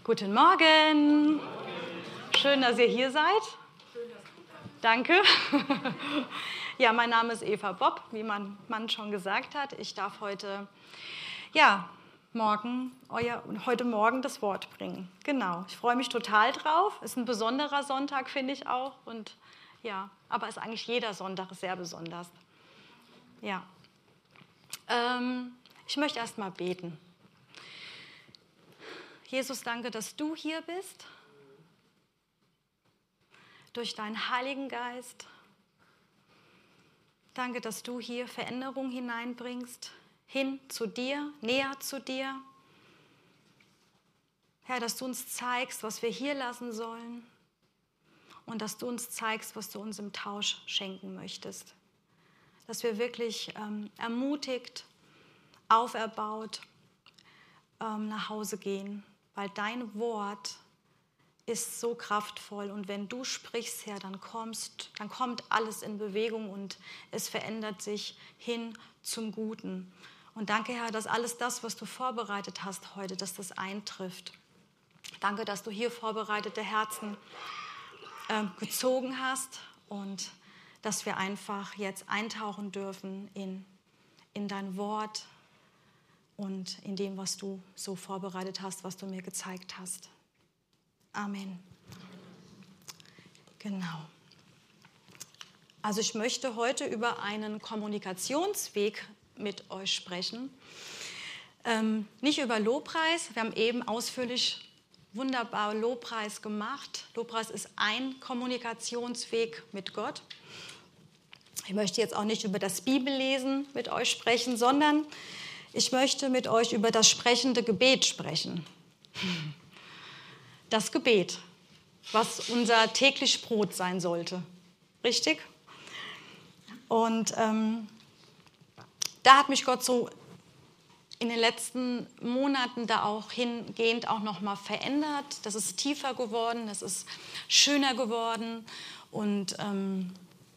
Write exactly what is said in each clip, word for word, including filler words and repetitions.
Guten Morgen. Schön, dass ihr hier seid. Danke. Ja, mein Name ist Eva Bob, wie mein Mann schon gesagt hat. Ich darf heute, ja, morgen, euer, heute Morgen das Wort bringen. Genau, ich freue mich total drauf. Ist ein besonderer Sonntag, finde ich auch. Und ja, aber ist eigentlich jeder Sonntag sehr besonders. Ja. Ähm, ich möchte erst mal beten. Jesus, danke, dass du hier bist, durch deinen Heiligen Geist. Danke, dass du hier Veränderung hineinbringst, hin zu dir, näher zu dir. Herr, dass du uns zeigst, was wir hier lassen sollen und dass du uns zeigst, was du uns im Tausch schenken möchtest. Dass wir wirklich ähm, ermutigt, auferbaut ähm, nach Hause gehen. Weil dein Wort ist so kraftvoll und wenn du sprichst, Herr, dann, kommst, dann kommt alles in Bewegung und es verändert sich hin zum Guten. Und danke, Herr, dass alles das, was du vorbereitet hast heute, dass das eintrifft. Danke, dass du hier vorbereitete Herzen äh, gezogen hast und dass wir einfach jetzt eintauchen dürfen in, in dein Wort, und in dem, was du so vorbereitet hast, was du mir gezeigt hast. Amen. Genau. Also ich möchte heute über einen Kommunikationsweg mit euch sprechen. Ähm, nicht über Lobpreis. Wir haben eben ausführlich wunderbar Lobpreis gemacht. Lobpreis ist ein Kommunikationsweg mit Gott. Ich möchte jetzt auch nicht über das Bibellesen mit euch sprechen, sondern ich möchte mit euch über das sprechende Gebet sprechen. Das Gebet, was unser täglich Brot sein sollte. Richtig? Und ähm, da hat mich Gott so in den letzten Monaten da auch hingehend auch nochmal verändert. Das ist tiefer geworden, das ist schöner geworden und ähm,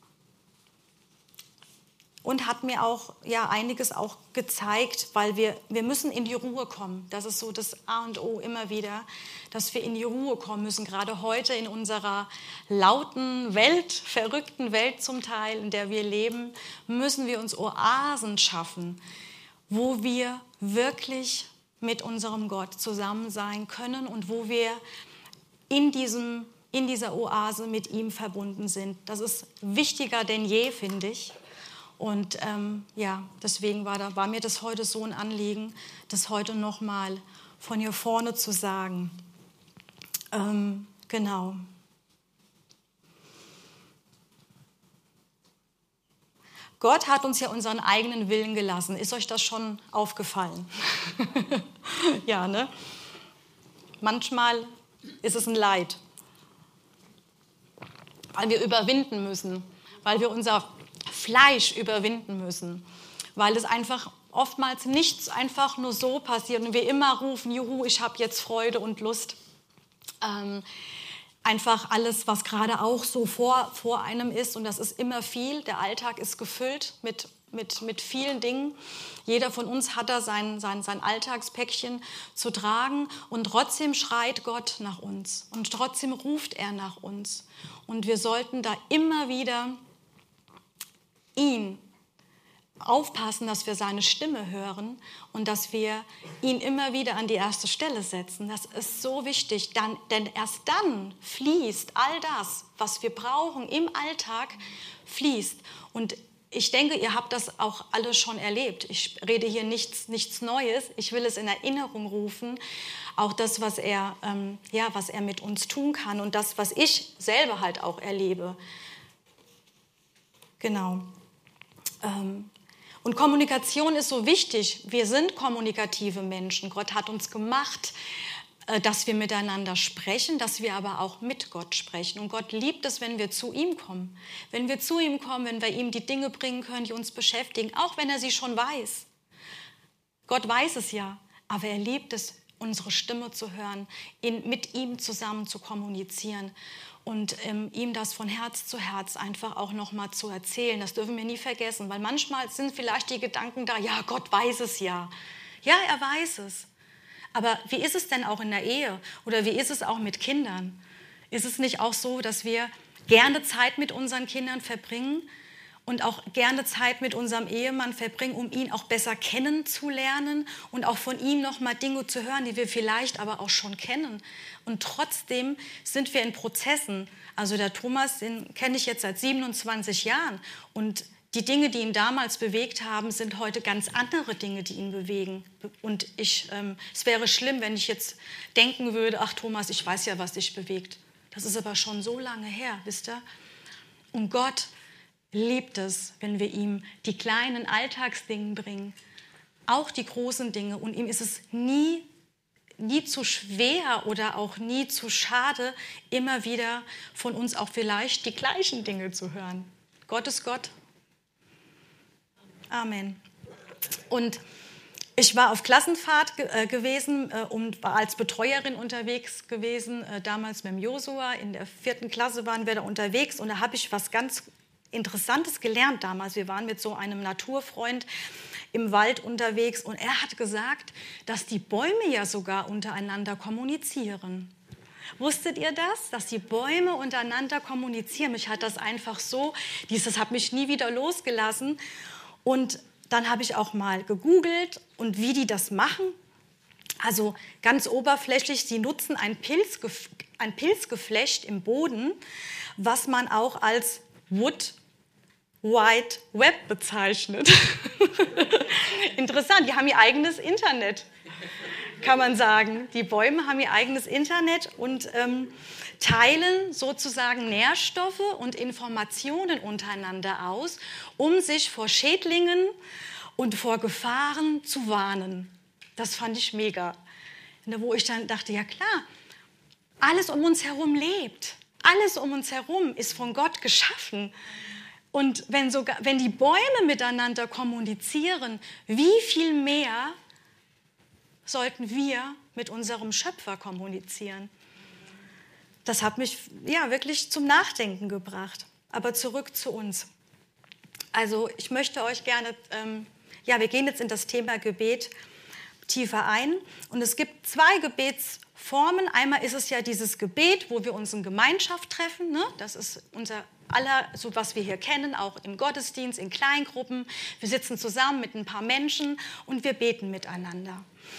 Und hat mir auch ja, einiges auch gezeigt, weil wir, wir müssen in die Ruhe kommen. Das ist so das A und O immer wieder, dass wir in die Ruhe kommen müssen. Gerade heute in unserer lauten Welt, verrückten Welt zum Teil, in der wir leben, müssen wir uns Oasen schaffen, wo wir wirklich mit unserem Gott zusammen sein können und wo wir in diesem, in dieser Oase mit ihm verbunden sind. Das ist wichtiger denn je, finde ich. Und ähm, ja, deswegen war, da, war mir das heute so ein Anliegen, das heute nochmal von hier vorne zu sagen. Ähm, genau. Gott hat uns ja unseren eigenen Willen gelassen. Ist euch das schon aufgefallen? Ja, ne? Manchmal ist es ein Leid, weil wir überwinden müssen, weil wir unser Fleisch überwinden müssen, weil es einfach oftmals nichts einfach nur so passiert und wir immer rufen, juhu, ich habe jetzt Freude und Lust. Ähm, einfach alles, was gerade auch so vor, vor einem ist und das ist immer viel. Der Alltag ist gefüllt mit, mit, mit vielen Dingen. Jeder von uns hat da sein, sein, sein Alltagspäckchen zu tragen und trotzdem schreit Gott nach uns und trotzdem ruft er nach uns. Und wir sollten da immer wieder ihn aufpassen, dass wir seine Stimme hören und dass wir ihn immer wieder an die erste Stelle setzen. Das ist so wichtig, dann, denn erst dann fließt all das, was wir brauchen im Alltag, fließt. Und ich denke, ihr habt das auch alle schon erlebt. Ich rede hier nichts, nichts Neues. Ich will es in Erinnerung rufen. Auch das, was er, ähm, ja, was er mit uns tun kann und das, was ich selber halt auch erlebe. Genau. Und Kommunikation ist so wichtig. Wir sind kommunikative Menschen. Gott hat uns gemacht, dass wir miteinander sprechen, dass wir aber auch mit Gott sprechen. Und Gott liebt es, wenn wir zu ihm kommen. Wenn wir zu ihm kommen, wenn wir ihm die Dinge bringen können, die uns beschäftigen, auch wenn er sie schon weiß. Gott weiß es ja, aber er liebt es, unsere Stimme zu hören, in, mit ihm zusammen zu kommunizieren. Und ähm, ihm das von Herz zu Herz einfach auch nochmal zu erzählen. Das dürfen wir nie vergessen, weil manchmal sind vielleicht die Gedanken da, ja, Gott weiß es ja. Ja, er weiß es. Aber wie ist es denn auch in der Ehe? Oder wie ist es auch mit Kindern? Ist es nicht auch so, dass wir gerne Zeit mit unseren Kindern verbringen und auch gerne Zeit mit unserem Ehemann verbringen, um ihn auch besser kennenzulernen und auch von ihm noch mal Dinge zu hören, die wir vielleicht aber auch schon kennen. Und trotzdem sind wir in Prozessen. Also der Thomas, den kenne ich jetzt seit siebenundzwanzig Jahren. Und die Dinge, die ihn damals bewegt haben, sind heute ganz andere Dinge, die ihn bewegen. Und ich, ähm, es wäre schlimm, wenn ich jetzt denken würde, ach Thomas, ich weiß ja, was dich bewegt. Das ist aber schon so lange her, wisst ihr? Und Gott liebt es, wenn wir ihm die kleinen Alltagsdinge bringen, auch die großen Dinge. Und ihm ist es nie, nie zu schwer oder auch nie zu schade, immer wieder von uns auch vielleicht die gleichen Dinge zu hören. Gott ist Gott. Amen. Und ich war auf Klassenfahrt ge- äh, gewesen äh, und war als Betreuerin unterwegs gewesen, äh, damals mit dem Josua. In der vierten Klasse waren wir da unterwegs und da habe ich was ganz Interessantes gelernt damals. Wir waren mit so einem Naturfreund im Wald unterwegs und er hat gesagt, dass die Bäume ja sogar untereinander kommunizieren. Wusstet ihr das, dass die Bäume untereinander kommunizieren? Mich hat das einfach so, dieses hat mich nie wieder losgelassen. Und dann habe ich auch mal gegoogelt und wie die das machen. Also ganz oberflächlich, sie nutzen ein, Pilzgef- ein Pilzgeflecht im Boden, was man auch als Wood Wide Web bezeichnet. Interessant, die haben ihr eigenes Internet, kann man sagen. Die Bäume haben ihr eigenes Internet und ähm, teilen sozusagen Nährstoffe und Informationen untereinander aus, um sich vor Schädlingen und vor Gefahren zu warnen. Das fand ich mega. Wo ich dann dachte, ja klar, alles um uns herum lebt. Alles um uns herum ist von Gott geschaffen. Und wenn, sogar, wenn die Bäume miteinander kommunizieren, wie viel mehr sollten wir mit unserem Schöpfer kommunizieren? Das hat mich ja wirklich zum Nachdenken gebracht. Aber zurück zu uns. Also ich möchte euch gerne, ähm, ja, wir gehen jetzt in das Thema Gebet tiefer ein. Und es gibt zwei Gebetsformen. Einmal ist es ja dieses Gebet, wo wir uns in Gemeinschaft treffen. Ne? Das ist unser aller, so was wir hier kennen, auch im Gottesdienst, in Kleingruppen. Wir sitzen zusammen mit ein paar Menschen und wir beten miteinander.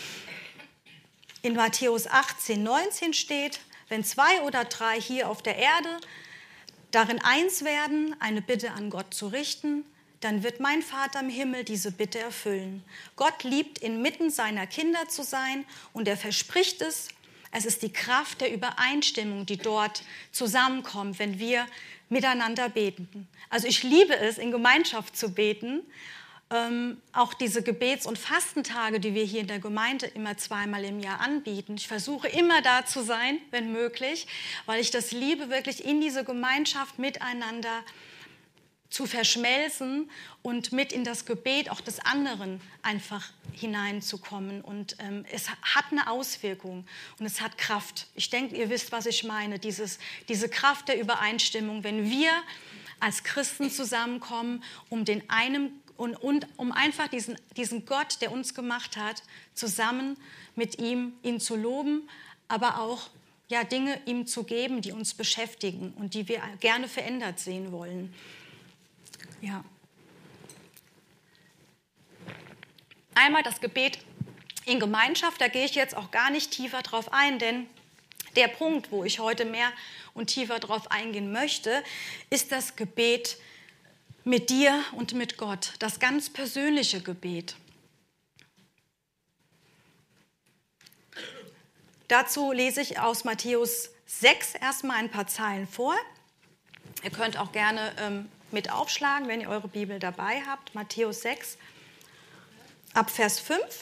In Matthäus achtzehn, neunzehn steht, wenn zwei oder drei hier auf der Erde darin eins werden, eine Bitte an Gott zu richten, dann wird mein Vater im Himmel diese Bitte erfüllen. Gott liebt, inmitten seiner Kinder zu sein und er verspricht es. Es ist die Kraft der Übereinstimmung, die dort zusammenkommt, wenn wir miteinander beten. Also ich liebe es, in Gemeinschaft zu beten. Ähm, auch diese Gebets- und Fastentage, die wir hier in der Gemeinde immer zweimal im Jahr anbieten. Ich versuche immer da zu sein, wenn möglich, weil ich das liebe, wirklich in diese Gemeinschaft miteinander zu verschmelzen und mit in das Gebet auch des anderen einfach hineinzukommen. Und ähm, es hat eine Auswirkung und es hat Kraft. Ich denke, ihr wisst, was ich meine, Dieses, diese Kraft der Übereinstimmung, wenn wir als Christen zusammenkommen, um den einen und, und um einfach diesen, diesen Gott, der uns gemacht hat, zusammen mit ihm, ihn zu loben, aber auch ja, Dinge ihm zu geben, die uns beschäftigen und die wir gerne verändert sehen wollen. Ja. Einmal das Gebet in Gemeinschaft, da gehe ich jetzt auch gar nicht tiefer drauf ein, denn der Punkt, wo ich heute mehr und tiefer drauf eingehen möchte, ist das Gebet mit dir und mit Gott, das ganz persönliche Gebet. Dazu lese ich aus Matthäus sechs erstmal ein paar Zeilen vor. Ihr könnt auch gerne ähm, mit aufschlagen, wenn ihr eure Bibel dabei habt. Matthäus sechs, ab Vers fünf.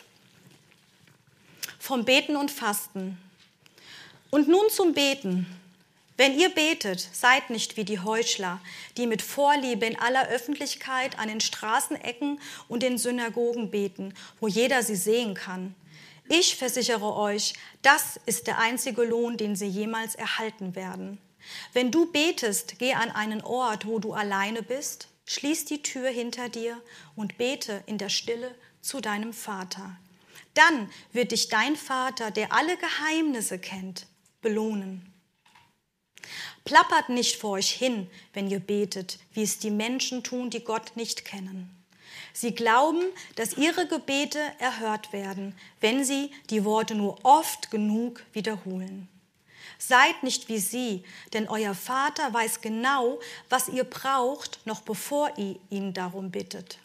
Vom Beten und Fasten. Und nun zum Beten. Wenn ihr betet, seid nicht wie die Heuchler, die mit Vorliebe in aller Öffentlichkeit an den Straßenecken und den Synagogen beten, wo jeder sie sehen kann. Ich versichere euch, das ist der einzige Lohn, den sie jemals erhalten werden. Wenn du betest, geh an einen Ort, wo du alleine bist, schließ die Tür hinter dir und bete in der Stille zu deinem Vater. Dann wird dich dein Vater, der alle Geheimnisse kennt, belohnen. Plappert nicht vor euch hin, wenn ihr betet, wie es die Menschen tun, die Gott nicht kennen. Sie glauben, dass ihre Gebete erhört werden, wenn sie die Worte nur oft genug wiederholen. Seid nicht wie sie, denn euer Vater weiß genau, was ihr braucht, noch bevor ihr ihn darum bittet.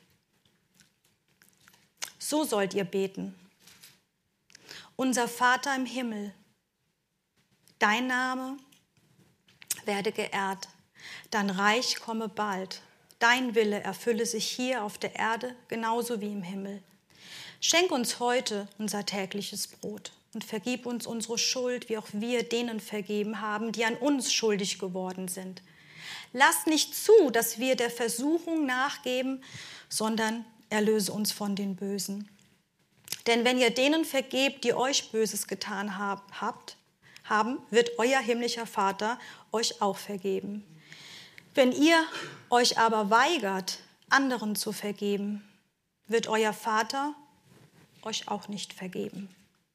So sollt ihr beten. Unser Vater im Himmel, dein Name werde geehrt, dein Reich komme bald, dein Wille erfülle sich hier auf der Erde genauso wie im Himmel. Schenk uns heute unser tägliches Brot und vergib uns unsere Schuld, wie auch wir denen vergeben haben, die an uns schuldig geworden sind. Lass nicht zu, dass wir der Versuchung nachgeben, sondern erlöse uns von den Bösen. Denn wenn ihr denen vergebt, die euch Böses getan habt, haben, wird euer himmlischer Vater euch auch vergeben. Wenn ihr euch aber weigert, anderen zu vergeben, wird euer Vater euch auch nicht vergeben.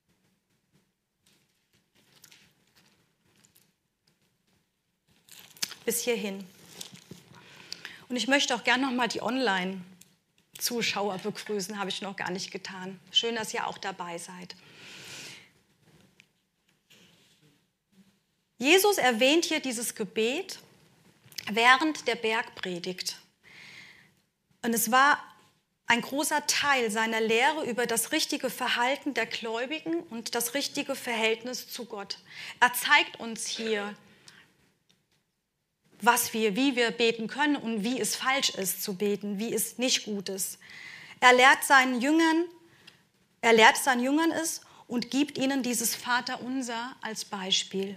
Bis hierhin. Und ich möchte auch gerne noch mal die Online-Zuschauer begrüßen, habe ich noch gar nicht getan. Schön, dass ihr auch dabei seid. Jesus erwähnt hier dieses Gebet während der Bergpredigt. Und es war ein großer Teil seiner Lehre über das richtige Verhalten der Gläubigen und das richtige Verhältnis zu Gott. Er zeigt uns hier, was wir, wie wir beten können und wie es falsch ist zu beten, wie es nicht gut ist. Er lehrt seinen Jüngern, er lehrt seinen Jüngern es und gibt ihnen dieses Vaterunser als Beispiel,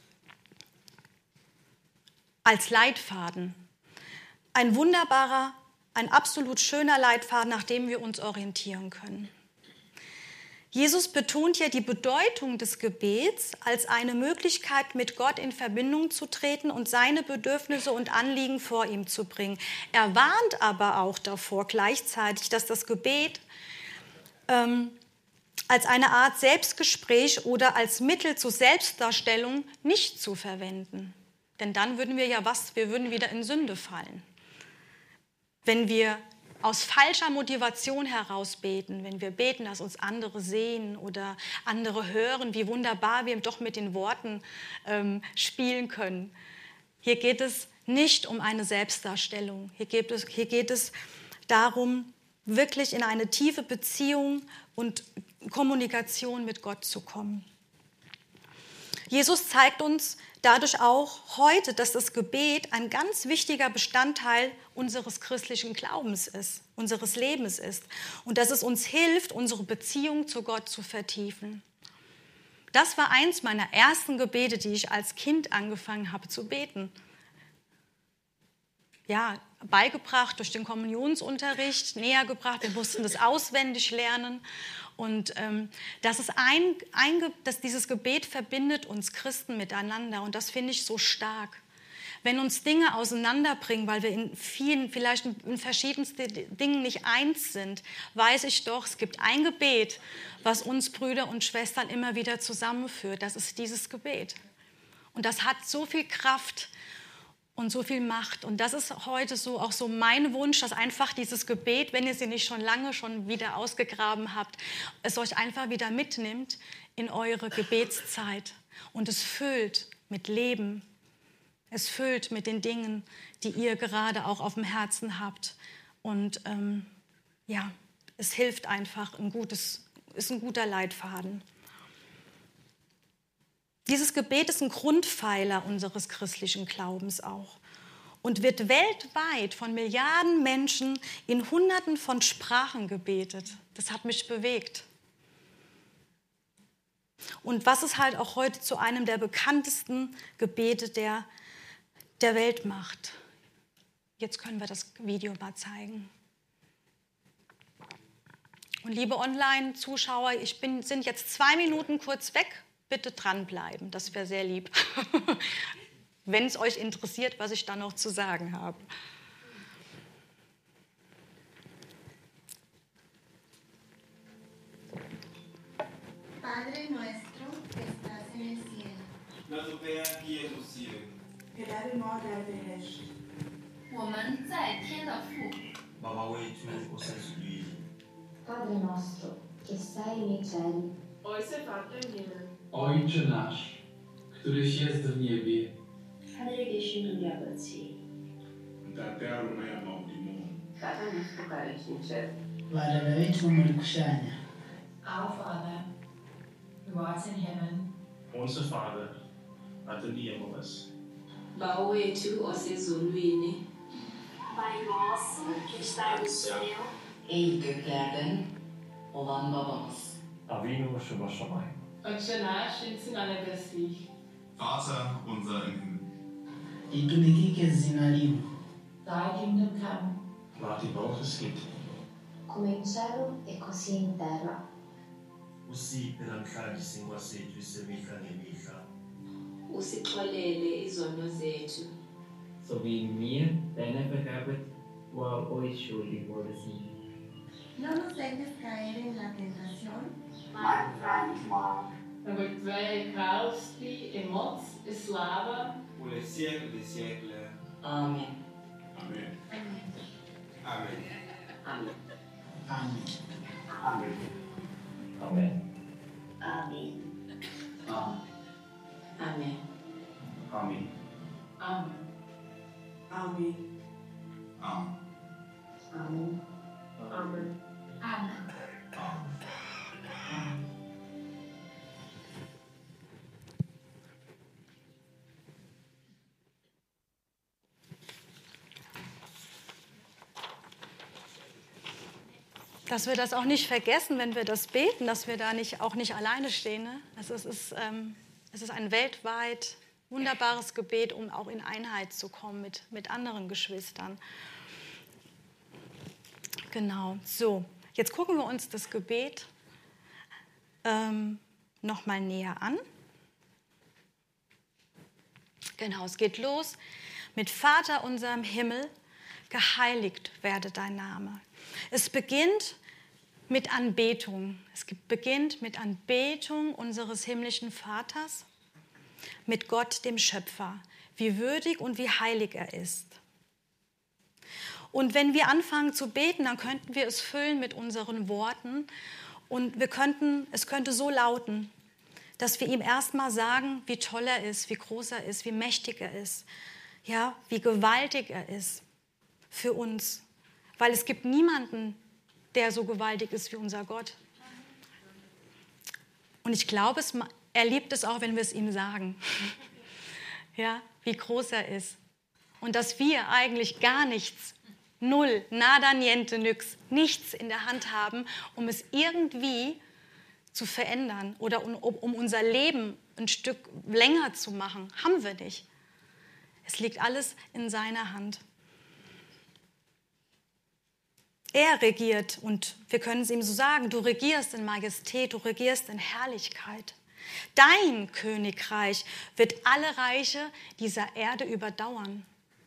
als Leitfaden. Ein wunderbarer, ein absolut schöner Leitfaden, nach dem wir uns orientieren können. Jesus betont hier die Bedeutung des Gebets als eine Möglichkeit, mit Gott in Verbindung zu treten und seine Bedürfnisse und Anliegen vor ihm zu bringen. Er warnt aber auch davor gleichzeitig, dass das Gebet ähm, als eine Art Selbstgespräch oder als Mittel zur Selbstdarstellung nicht zu verwenden. Denn dann würden wir ja was, wir würden wieder in Sünde fallen. Wenn wir aus falscher Motivation heraus beten, wenn wir beten, dass uns andere sehen oder andere hören, wie wunderbar wir doch mit den Worten ähm, spielen können. Hier geht es nicht um eine Selbstdarstellung. Hier geht es, hier geht es darum, wirklich in eine tiefe Beziehung und Kommunikation mit Gott zu kommen. Jesus zeigt uns dadurch auch heute, dass das Gebet ein ganz wichtiger Bestandteil unseres christlichen Glaubens ist, unseres Lebens ist und dass es uns hilft, unsere Beziehung zu Gott zu vertiefen. Das war eins meiner ersten Gebete, die ich als Kind angefangen habe zu beten. Ja, beigebracht durch den Kommunionsunterricht, näher gebracht, wir mussten das auswendig lernen. Und ähm, das ist ein, ein, dass dieses Gebet verbindet uns Christen miteinander und das finde ich so stark. Wenn uns Dinge auseinanderbringen, weil wir in vielen, vielleicht in verschiedensten Dingen nicht eins sind, weiß ich doch, es gibt ein Gebet, was uns Brüder und Schwestern immer wieder zusammenführt. Das ist dieses Gebet. Und das hat so viel Kraft und so viel Macht. Und das ist heute so auch so mein Wunsch, dass einfach dieses Gebet, wenn ihr sie nicht schon lange schon wieder ausgegraben habt, es euch einfach wieder mitnimmt in eure Gebetszeit. Und es füllt mit Leben. Es füllt mit den Dingen, die ihr gerade auch auf dem Herzen habt. Und ähm, ja, es hilft einfach, ein gutes, ist ein guter Leitfaden. Dieses Gebet ist ein Grundpfeiler unseres christlichen Glaubens auch und wird weltweit von Milliarden Menschen in Hunderten von Sprachen gebetet. Das hat mich bewegt. Und was es halt auch heute zu einem der bekanntesten Gebete der, der Welt macht. Jetzt können wir das Video mal zeigen. Und liebe Online-Zuschauer, ich bin, sind jetzt zwei Minuten kurz weg. Bitte dranbleiben, das wäre sehr lieb, wenn es euch interessiert, was ich da noch zu sagen habe. Padre nuestro que estás en el cielo. Notre Père qui es aux cieux. Gelade nord der Welt. 我们在天的父， Baba wetu usizuie. Padre nostro, che sei nei cieli, Ojcze Vater w niebie. Ojcze nasz, któryś jest w niebie, 他的这个是名了不起。 Mtatero mea maudimo. Tata nostro che sei in cielo. Wadada wetu mlikushanya. Our Father, who art in heaven, Unser Vater, adoremos. Baú wetu osezulwini. Pai nosso que está no céu, Ey göklerden olan babamız. Avinu Shabashamayim. Ojcze nasz, in nebesich. Vater unser im Himmel. Litumikike zina lino. thy kingdom come, Laat die boven schieten. Come in cielo e così in terra. Usi pelankhadi singwasethu semihla ngemihla. Usixolele izono zethu. So wie wir denen vergeben, die uns schuldig geworden sind. No nos dejes caer en la tentación, mas livrai-nos do mal. Damit wij kralsti en moc i slava. Pour les siècles des siècles. Amen. Amen. Amén. Amen. Amen. Amen. Amen. Amen. Amen. Amen. Amen. Amen. Amén. Amen. Amen. Amen. Amen. Dass wir das auch nicht vergessen, wenn wir das beten, dass wir da nicht, auch nicht alleine stehen. Ne? Also es ist, ähm, es ist ein weltweit wunderbares Gebet, um auch in Einheit zu kommen mit, mit anderen Geschwistern. Genau, so. Jetzt gucken wir uns das Gebet ähm, noch mal näher an. Genau, es geht los mit Vater unser im Himmel, geheiligt werde dein Name. Es beginnt mit Anbetung. Es beginnt mit Anbetung unseres himmlischen Vaters, mit Gott, dem Schöpfer, wie würdig und wie heilig er ist. Und wenn wir anfangen zu beten, dann könnten wir es füllen mit unseren Worten und wir könnten, es könnte so lauten, dass wir ihm erstmal sagen, wie toll er ist, wie groß er ist, wie mächtig er ist, ja, wie gewaltig er ist für uns. Weil es gibt niemanden, der so gewaltig ist wie unser Gott. Und ich glaube, es, er liebt es auch, wenn wir es ihm sagen, ja, wie groß er ist. Und dass wir eigentlich gar nichts, null, nada, niente, nix, nichts in der Hand haben, um es irgendwie zu verändern oder um, um unser Leben ein Stück länger zu machen. Haben wir nicht. Es liegt alles in seiner Hand. Er regiert und wir können es ihm so sagen, du regierst in Majestät, du regierst in Herrlichkeit. Dein Königreich wird alle Reiche dieser Erde überdauern.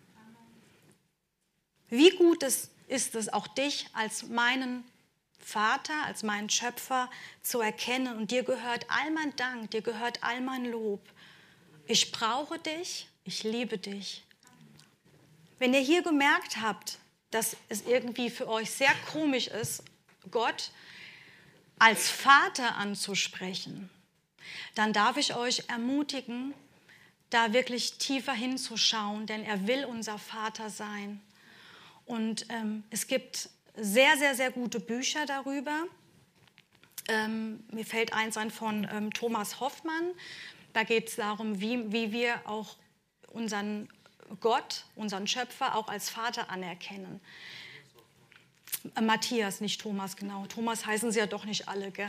Wie gut es ist es, auch dich als meinen Vater, als meinen Schöpfer zu erkennen und dir gehört all mein Dank, dir gehört all mein Lob. Ich brauche dich, ich liebe dich. Wenn ihr hier gemerkt habt, dass es irgendwie für euch sehr komisch ist, Gott als Vater anzusprechen, dann darf ich euch ermutigen, da wirklich tiefer hinzuschauen, denn er will unser Vater sein. Und ähm, es gibt sehr, sehr, sehr gute Bücher darüber. Ähm, mir fällt eins ein von ähm, Thomas Hoffmann. Da geht es darum, wie, wie wir auch unseren Gott, unseren Schöpfer, auch als Vater anerkennen. Äh, Matthias, nicht Thomas, genau. Thomas heißen sie ja doch nicht alle, gell?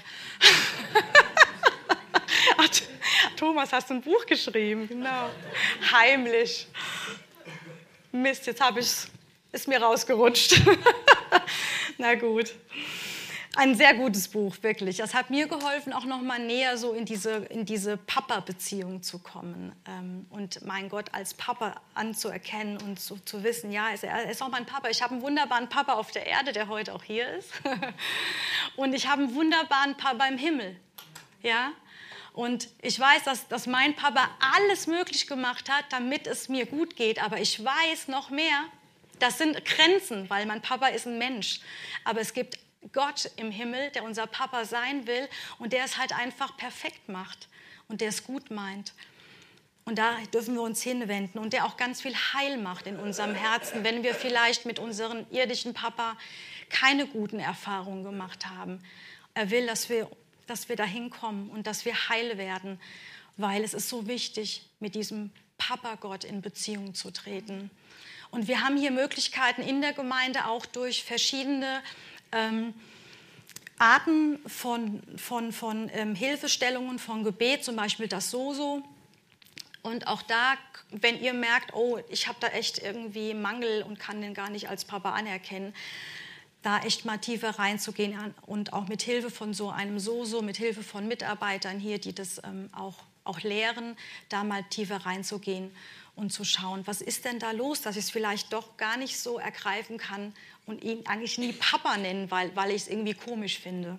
Ach, Thomas, hast du ein Buch geschrieben? Genau. Heimlich. Mist, jetzt habe ich ist mir rausgerutscht. Na gut. Ein sehr gutes Buch, wirklich. Das hat mir geholfen, auch noch mal näher so in diese, in diese Papa-Beziehung zu kommen ähm, und meinen Gott als Papa anzuerkennen und so, zu wissen, ja, er ist auch mein Papa. Ich habe einen wunderbaren Papa auf der Erde, der heute auch hier ist. Und ich habe einen wunderbaren Papa im Himmel. Ja? Und ich weiß, dass, dass mein Papa alles möglich gemacht hat, damit es mir gut geht. Aber ich weiß noch mehr, das sind Grenzen, weil mein Papa ist ein Mensch. Aber es gibt Gott im Himmel, der unser Papa sein will und der es halt einfach perfekt macht und der es gut meint. Und da dürfen wir uns hinwenden und der auch ganz viel Heil macht in unserem Herzen, wenn wir vielleicht mit unserem irdischen Papa keine guten Erfahrungen gemacht haben. Er will, dass wir, dass wir dahin kommen und dass wir heil werden, weil es ist so wichtig, mit diesem Papa-Gott in Beziehung zu treten. Und wir haben hier Möglichkeiten in der Gemeinde auch durch verschiedene ähm, Arten von, von, von ähm, Hilfestellungen, von Gebet, zum Beispiel das Soso. Und auch da, wenn ihr merkt, oh, ich habe da echt irgendwie Mangel und kann den gar nicht als Papa anerkennen, da echt mal tiefer reinzugehen und auch mit Hilfe von so einem Soso, mit Hilfe von Mitarbeitern hier, die das ähm, auch, auch lehren, da mal tiefer reinzugehen und zu schauen, was ist denn da los, dass ich es vielleicht doch gar nicht so ergreifen kann und ihn eigentlich nie Papa nennen, weil, weil ich es irgendwie komisch finde.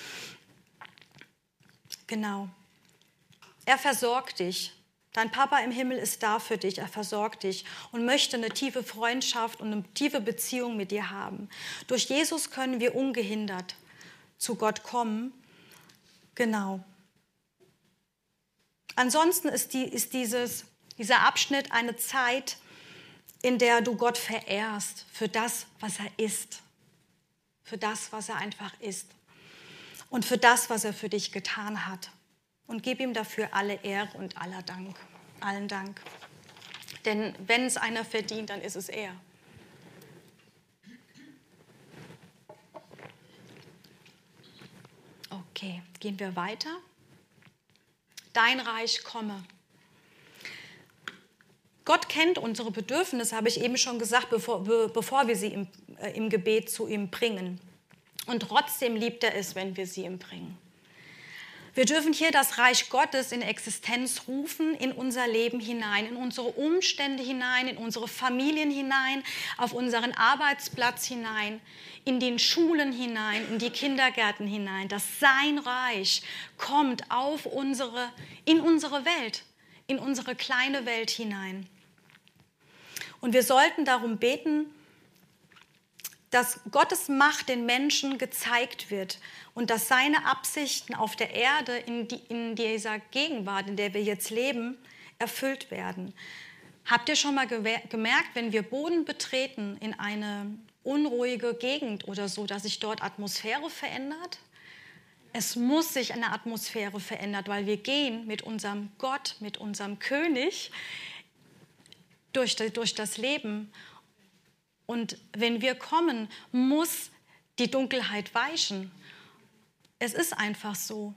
Genau. Er versorgt dich. Dein Papa im Himmel ist da für dich, er versorgt dich und möchte eine tiefe Freundschaft und eine tiefe Beziehung mit dir haben. Durch Jesus können wir ungehindert zu Gott kommen. Genau. Ansonsten ist, die, ist dieses, dieser Abschnitt eine Zeit, in der du Gott verehrst für das, was er ist. Für das, was er einfach ist. Und für das, was er für dich getan hat. Und gib ihm dafür alle Ehre und aller Dank, allen Dank. Denn wenn es einer verdient, dann ist es er. Okay, gehen wir weiter. Dein Reich komme. Gott kennt unsere Bedürfnisse, habe ich eben schon gesagt, bevor, be, bevor wir sie im, äh, im Gebet zu ihm bringen. Und trotzdem liebt er es, wenn wir sie ihm bringen. Wir dürfen hier das Reich Gottes in Existenz rufen, in unser Leben hinein, in unsere Umstände hinein, in unsere Familien hinein, auf unseren Arbeitsplatz hinein, in den Schulen hinein, in die Kindergärten hinein, dass sein Reich kommt auf unsere, in unsere Welt, in unsere kleine Welt hinein. Und wir sollten darum beten, dass Gottes Macht den Menschen gezeigt wird und dass seine Absichten auf der Erde in, die, in dieser Gegenwart, in der wir jetzt leben, erfüllt werden. Habt ihr schon mal gemerkt, wenn wir Boden betreten in eine unruhige Gegend oder so, dass sich dort Atmosphäre verändert? Es muss sich eine Atmosphäre verändern, weil wir gehen mit unserem Gott, mit unserem König durch, durch das Leben. Und wenn wir kommen, muss die Dunkelheit weichen. Es ist einfach so.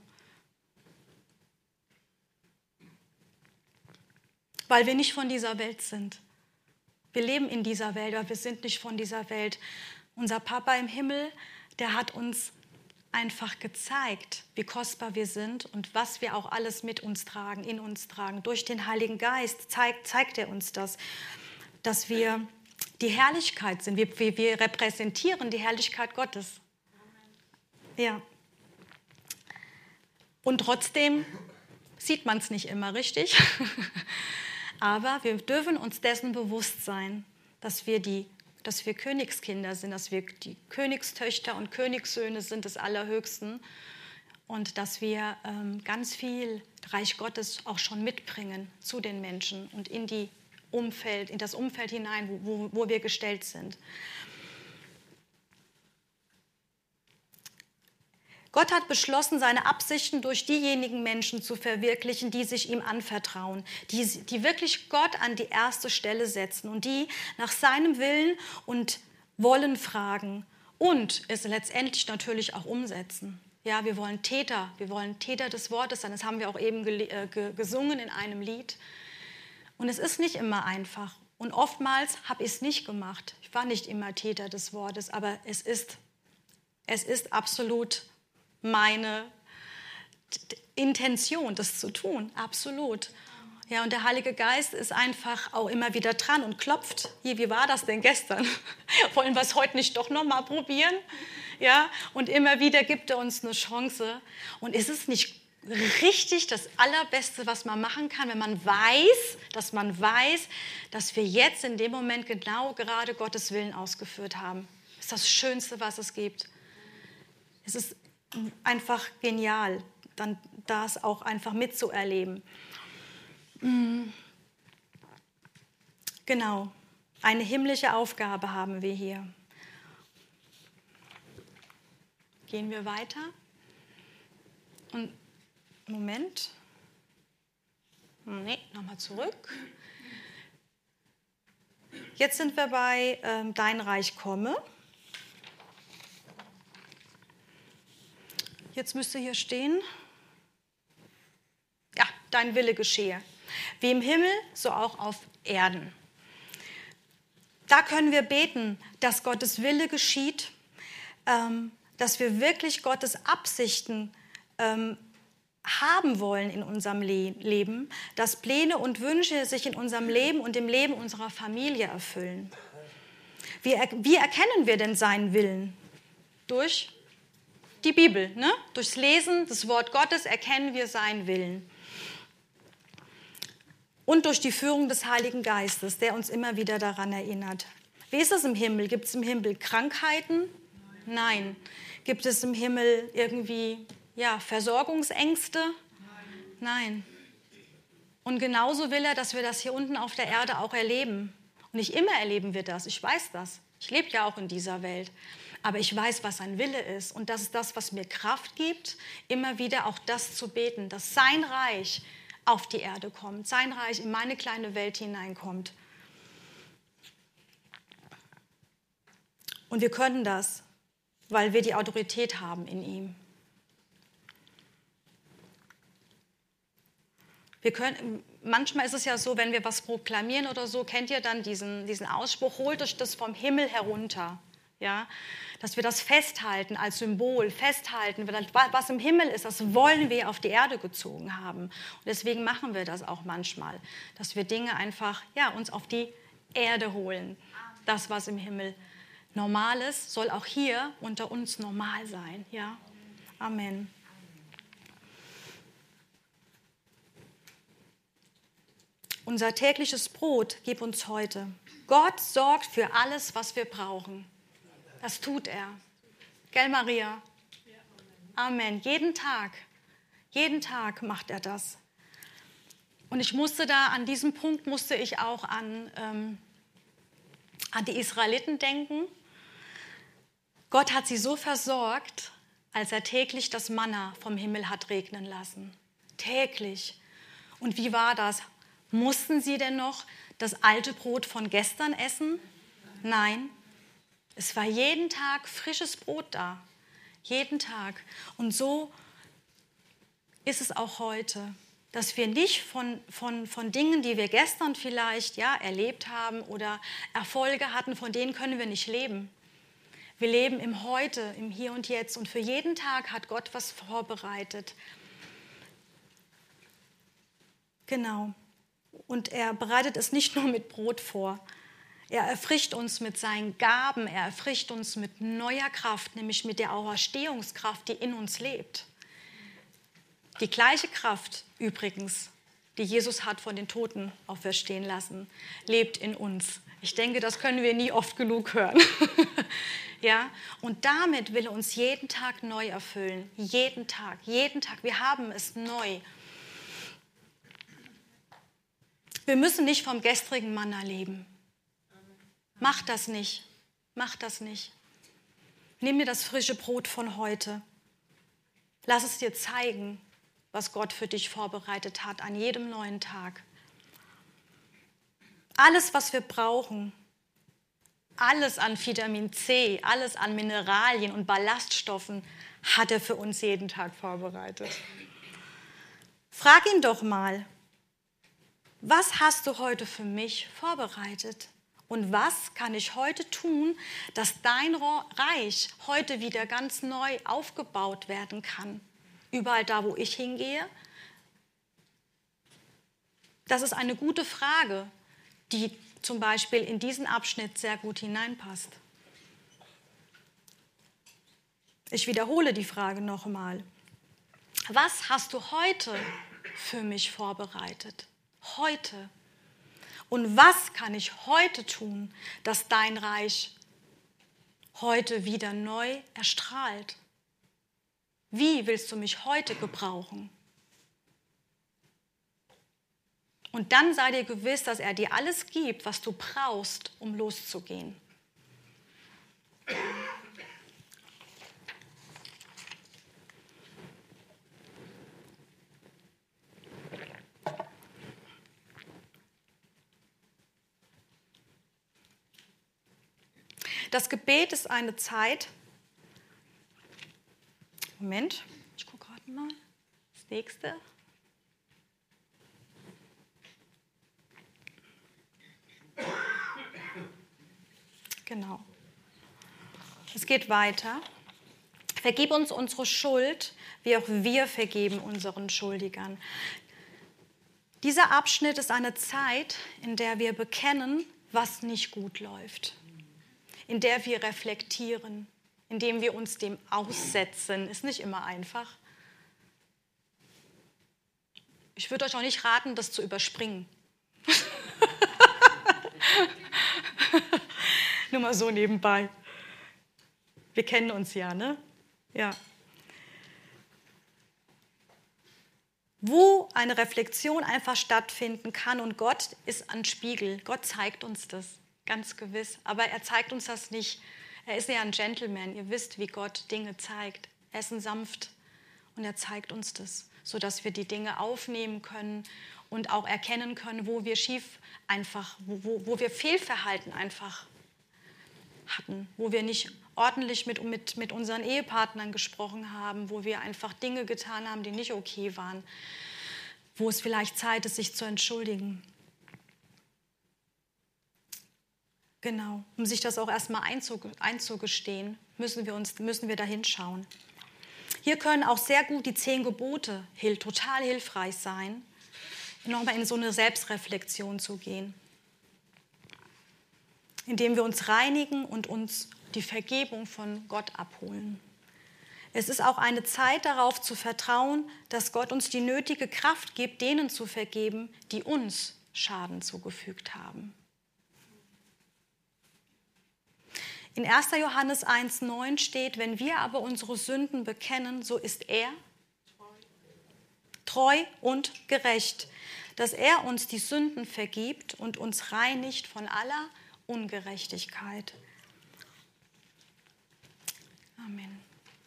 Weil wir nicht von dieser Welt sind. Wir leben in dieser Welt, aber wir sind nicht von dieser Welt. Unser Papa im Himmel, der hat uns einfach gezeigt, wie kostbar wir sind und was wir auch alles mit uns tragen, in uns tragen. Durch den Heiligen Geist zeigt, zeigt er uns das, dass wir die Herrlichkeit sind. Wir, wir, wir repräsentieren die Herrlichkeit Gottes. Ja. Und trotzdem sieht man es nicht immer richtig. Aber wir dürfen uns dessen bewusst sein, dass wir, die, dass wir Königskinder sind, dass wir die Königstöchter und Königssöhne sind des Allerhöchsten und dass wir ähm, ganz viel Reich Gottes auch schon mitbringen zu den Menschen und in die Umfeld, in das Umfeld hinein, wo, wo wir gestellt sind. Gott hat beschlossen, seine Absichten durch diejenigen Menschen zu verwirklichen, die sich ihm anvertrauen, die, die wirklich Gott an die erste Stelle setzen und die nach seinem Willen und Wollen fragen und es letztendlich natürlich auch umsetzen. Ja, wir wollen Täter, wir wollen Täter des Wortes sein. Das haben wir auch eben ge- ge- gesungen in einem Lied. Und es ist nicht immer einfach. Und oftmals habe ich es nicht gemacht. Ich war nicht immer Täter des Wortes, aber es ist, es ist absolut meine Intention, das zu tun. Absolut. Ja, und der Heilige Geist ist einfach auch immer wieder dran und klopft. Hier, wie war das denn gestern? Wollen wir es heute nicht doch noch mal probieren? Ja, und immer wieder gibt er uns eine Chance. Und ist es nicht richtig das Allerbeste, was man machen kann, wenn man weiß, dass man weiß, dass wir jetzt in dem Moment genau gerade Gottes Willen ausgeführt haben. Das ist das Schönste, was es gibt. Es ist einfach genial, dann das auch einfach mitzuerleben. Genau, eine himmlische Aufgabe haben wir hier. Gehen wir weiter. Und Moment. Nee, nochmal zurück. Jetzt sind wir bei ähm, Dein Reich komme. Jetzt müsste hier stehen, ja, dein Wille geschehe. Wie im Himmel, so auch auf Erden. Da können wir beten, dass Gottes Wille geschieht, ähm, dass wir wirklich Gottes Absichten ähm, haben wollen in unserem Le- Leben, dass Pläne und Wünsche sich in unserem Leben und im Leben unserer Familie erfüllen. Wie, er- wie erkennen wir denn seinen Willen? Durch die Bibel, ne? Durchs Lesen des Wort Gottes erkennen wir seinen Willen. Und durch die Führung des Heiligen Geistes, der uns immer wieder daran erinnert. Wie ist es im Himmel? Gibt es im Himmel Krankheiten? Nein. Gibt es im Himmel irgendwie ja, Versorgungsängste? Nein. Und genauso will er, dass wir das hier unten auf der Erde auch erleben. Und nicht immer erleben wir das, ich weiß das. Ich lebe ja auch in dieser Welt. Aber ich weiß, was sein Wille ist. Und das ist das, was mir Kraft gibt, immer wieder auch das zu beten, dass sein Reich auf die Erde kommt, sein Reich in meine kleine Welt hineinkommt. Und wir können das, weil wir die Autorität haben in ihm. Wir können, manchmal ist es ja so, wenn wir was proklamieren oder so, kennt ihr dann diesen, diesen Ausspruch, holt euch das vom Himmel herunter. Ja? Dass wir das festhalten als Symbol, festhalten, was im Himmel ist, das wollen wir auf die Erde gezogen haben. Und deswegen machen wir das auch manchmal, dass wir Dinge einfach ja, uns auf die Erde holen. Das, was im Himmel normal ist, soll auch hier unter uns normal sein. Ja? Amen. Unser tägliches Brot gib uns heute. Gott sorgt für alles, was wir brauchen. Das tut er. Gell, Maria? Amen. Jeden Tag, jeden Tag macht er das. Und ich musste da, an diesem Punkt musste ich auch an, ähm, an die Israeliten denken. Gott hat sie so versorgt, als er täglich das Manna vom Himmel hat regnen lassen. Täglich. Und wie war das? Mussten sie denn noch das alte Brot von gestern essen? Nein. Es war jeden Tag frisches Brot da. Jeden Tag. Und so ist es auch heute, dass wir nicht von, von, von Dingen, die wir gestern vielleicht ja, erlebt haben oder Erfolge hatten, von denen können wir nicht leben. Wir leben im Heute, im Hier und Jetzt. Und für jeden Tag hat Gott was vorbereitet. Genau. Und er bereitet es nicht nur mit Brot vor. Er erfrischt uns mit seinen Gaben, er erfrischt uns mit neuer Kraft, nämlich mit der Auferstehungskraft, die in uns lebt. Die gleiche Kraft übrigens, die Jesus hat von den Toten auferstehen lassen, lebt in uns. Ich denke, das können wir nie oft genug hören. Ja? Und damit will er uns jeden Tag neu erfüllen. Jeden Tag, jeden Tag. Wir haben es neu. Wir müssen nicht vom gestrigen Manna leben. Mach das nicht. Mach das nicht. Nimm dir das frische Brot von heute. Lass es dir zeigen, was Gott für dich vorbereitet hat an jedem neuen Tag. Alles, was wir brauchen, alles an Vitamin C, alles an Mineralien und Ballaststoffen hat er für uns jeden Tag vorbereitet. Frag ihn doch mal, was hast du heute für mich vorbereitet? Und was kann ich heute tun, dass dein Reich heute wieder ganz neu aufgebaut werden kann? Überall da, wo ich hingehe? Das ist eine gute Frage, die zum Beispiel in diesen Abschnitt sehr gut hineinpasst. Ich wiederhole die Frage nochmal. Was hast du heute für mich vorbereitet? Heute. Und was kann ich heute tun, dass dein Reich heute wieder neu erstrahlt? Wie willst du mich heute gebrauchen? Und dann sei dir gewiss, dass er dir alles gibt, was du brauchst, um loszugehen. Das Gebet ist eine Zeit. Moment, ich gucke gerade mal. Das nächste. Genau. Es geht weiter. Vergib uns unsere Schuld, wie auch wir vergeben unseren Schuldigern. Dieser Abschnitt ist eine Zeit, in der wir bekennen, was nicht gut läuft. In der wir reflektieren, indem wir uns dem aussetzen. Ist nicht immer einfach. Ich würde euch auch nicht raten, das zu überspringen. Nur mal so nebenbei. Wir kennen uns ja, ne? Ja. Wo eine Reflexion einfach stattfinden kann und Gott ist ein Spiegel. Gott zeigt uns das. Ganz gewiss. Aber er zeigt uns das nicht. Er ist ja ein Gentleman. Ihr wisst, wie Gott Dinge zeigt. Er ist ein sanft und er zeigt uns das, sodass wir die Dinge aufnehmen können und auch erkennen können, wo wir schief einfach, wo, wo wir Fehlverhalten einfach hatten, wo wir nicht ordentlich mit, mit, mit unseren Ehepartnern gesprochen haben, wo wir einfach Dinge getan haben, die nicht okay waren, wo es vielleicht Zeit ist, sich zu entschuldigen. Genau, um sich das auch erstmal einzugestehen, müssen wir, uns, müssen wir da hinschauen. Hier können auch sehr gut die zehn Gebote total hilfreich sein, nochmal in so eine Selbstreflexion zu gehen, indem wir uns reinigen und uns die Vergebung von Gott abholen. Es ist auch eine Zeit darauf zu vertrauen, dass Gott uns die nötige Kraft gibt, denen zu vergeben, die uns Schaden zugefügt haben. In erster Johannes eins neun steht, wenn wir aber unsere Sünden bekennen, so ist er treu und gerecht, dass er uns die Sünden vergibt und uns reinigt von aller Ungerechtigkeit. Amen.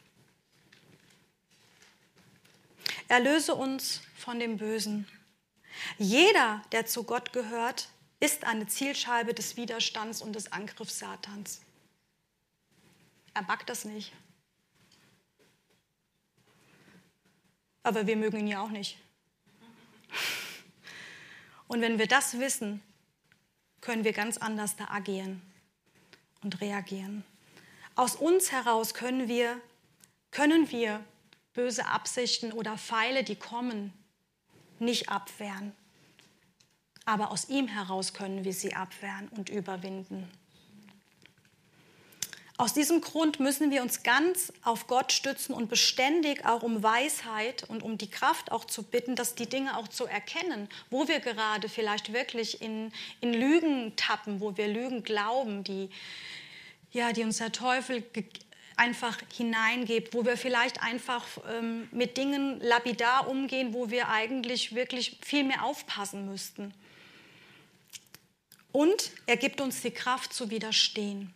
Erlöse uns von dem Bösen. Jeder, der zu Gott gehört, ist eine Zielscheibe des Widerstands und des Angriffs Satans. Er mag das nicht. Aber wir mögen ihn ja auch nicht. Und wenn wir das wissen, können wir ganz anders da agieren und reagieren. Aus uns heraus können wir, können wir böse Absichten oder Pfeile, die kommen, nicht abwehren. Aber aus ihm heraus können wir sie abwehren und überwinden. Aus diesem Grund müssen wir uns ganz auf Gott stützen und beständig auch um Weisheit und um die Kraft auch zu bitten, dass die Dinge auch zu erkennen, wo wir gerade vielleicht wirklich in, in Lügen tappen, wo wir Lügen glauben, die, ja, die uns der Teufel einfach hineingibt, wo wir vielleicht einfach ähm, mit Dingen lapidar umgehen, wo wir eigentlich wirklich viel mehr aufpassen müssten. Und er gibt uns die Kraft zu widerstehen.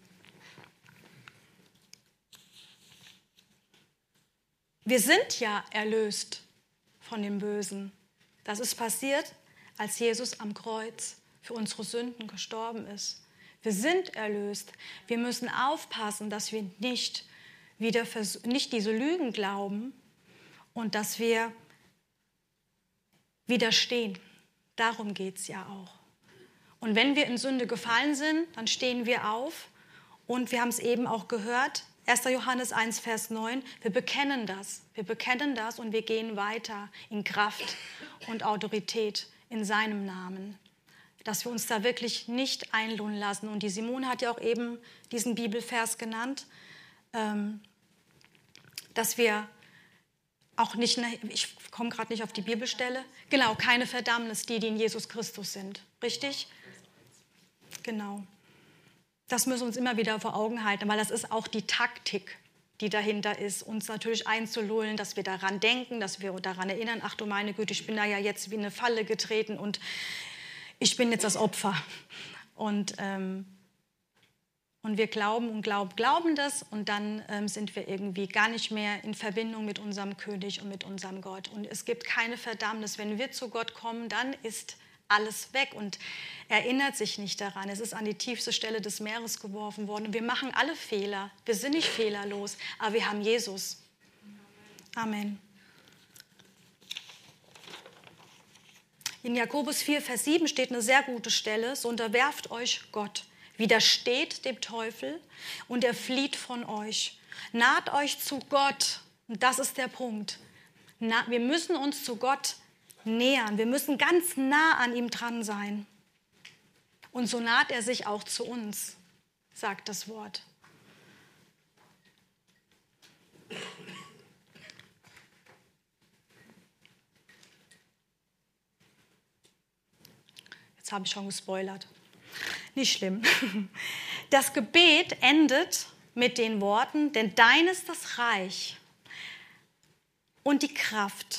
Wir sind ja erlöst von dem Bösen. Das ist passiert, als Jesus am Kreuz für unsere Sünden gestorben ist. Wir sind erlöst. Wir müssen aufpassen, dass wir nicht, wieder vers- nicht diese Lügen glauben und dass wir widerstehen. Darum geht es ja auch. Und wenn wir in Sünde gefallen sind, dann stehen wir auf und wir haben es eben auch gehört, erster Johannes eins, Vers neun, wir bekennen das. Wir bekennen das und wir gehen weiter in Kraft und Autorität in seinem Namen. Dass wir uns da wirklich nicht einlullen lassen. Und die Simone hat ja auch eben diesen Bibelvers genannt, ähm, dass wir auch nicht, eine, ich komme gerade nicht auf die Bibelstelle, genau, keine Verdammnis, die, die in Jesus Christus sind. Richtig? Genau. Das müssen wir uns immer wieder vor Augen halten, weil das ist auch die Taktik, die dahinter ist, uns natürlich einzulullen, dass wir daran denken, dass wir daran erinnern, ach du meine Güte, ich bin da ja jetzt wie eine Falle getreten und ich bin jetzt das Opfer. Und, ähm, und wir glauben und glauben, glauben das und dann ähm, sind wir irgendwie gar nicht mehr in Verbindung mit unserem König und mit unserem Gott. Und es gibt keine Verdammnis. Wenn wir zu Gott kommen, dann ist alles weg und erinnert sich nicht daran. Es ist an die tiefste Stelle des Meeres geworfen worden. Und wir machen alle Fehler. Wir sind nicht fehlerlos, aber wir haben Jesus. Amen. In Jakobus vier, Vers sieben steht eine sehr gute Stelle. So unterwerft euch Gott, widersteht dem Teufel und er flieht von euch. Naht euch zu Gott. Und das ist der Punkt. Na, wir müssen uns zu Gott nähern. Wir müssen ganz nah an ihm dran sein. Und so naht er sich auch zu uns, sagt das Wort. Jetzt habe ich schon gespoilert. Nicht schlimm. Das Gebet endet mit den Worten, denn dein ist das Reich und die Kraft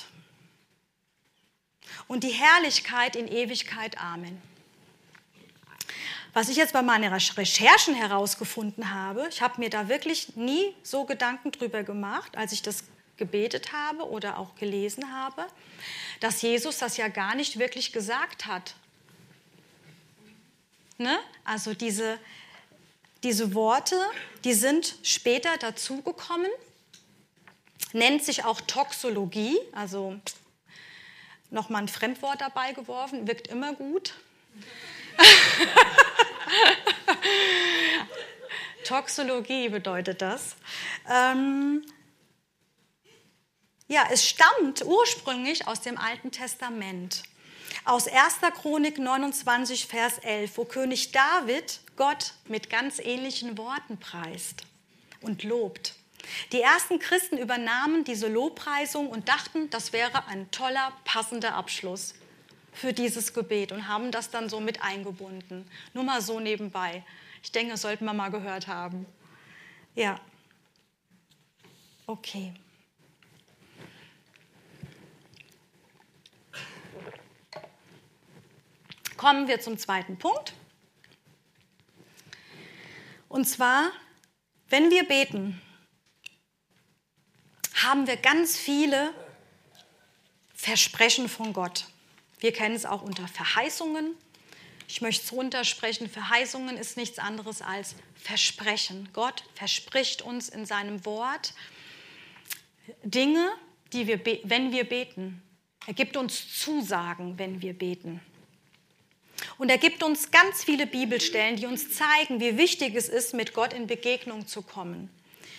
und die Herrlichkeit in Ewigkeit. Amen. Was ich jetzt bei meinen Recherchen herausgefunden habe, ich habe mir da wirklich nie so Gedanken drüber gemacht, als ich das gebetet habe oder auch gelesen habe, dass Jesus das ja gar nicht wirklich gesagt hat. Ne? Also diese, diese Worte, die sind später dazugekommen, nennt sich auch Toxologie, also nochmal ein Fremdwort dabei geworfen, wirkt immer gut. Toxologie bedeutet das. Ähm, ja, es stammt ursprünglich aus dem Alten Testament. Aus erster Chronik neunundzwanzig, Vers elf, wo König David Gott mit ganz ähnlichen Worten preist und lobt. Die ersten Christen übernahmen diese Lobpreisung und dachten, das wäre ein toller, passender Abschluss für dieses Gebet und haben das dann so mit eingebunden. Nur mal so nebenbei. Ich denke, das sollten wir mal gehört haben. Ja. Okay. Kommen wir zum zweiten Punkt. Und zwar, wenn wir beten, haben wir ganz viele Versprechen von Gott. Wir kennen es auch unter Verheißungen. Ich möchte es runtersprechen. Verheißungen ist nichts anderes als Versprechen. Gott verspricht uns in seinem Wort Dinge, die wir, wenn wir beten. Er gibt uns Zusagen, wenn wir beten. Und er gibt uns ganz viele Bibelstellen, die uns zeigen, wie wichtig es ist, mit Gott in Begegnung zu kommen.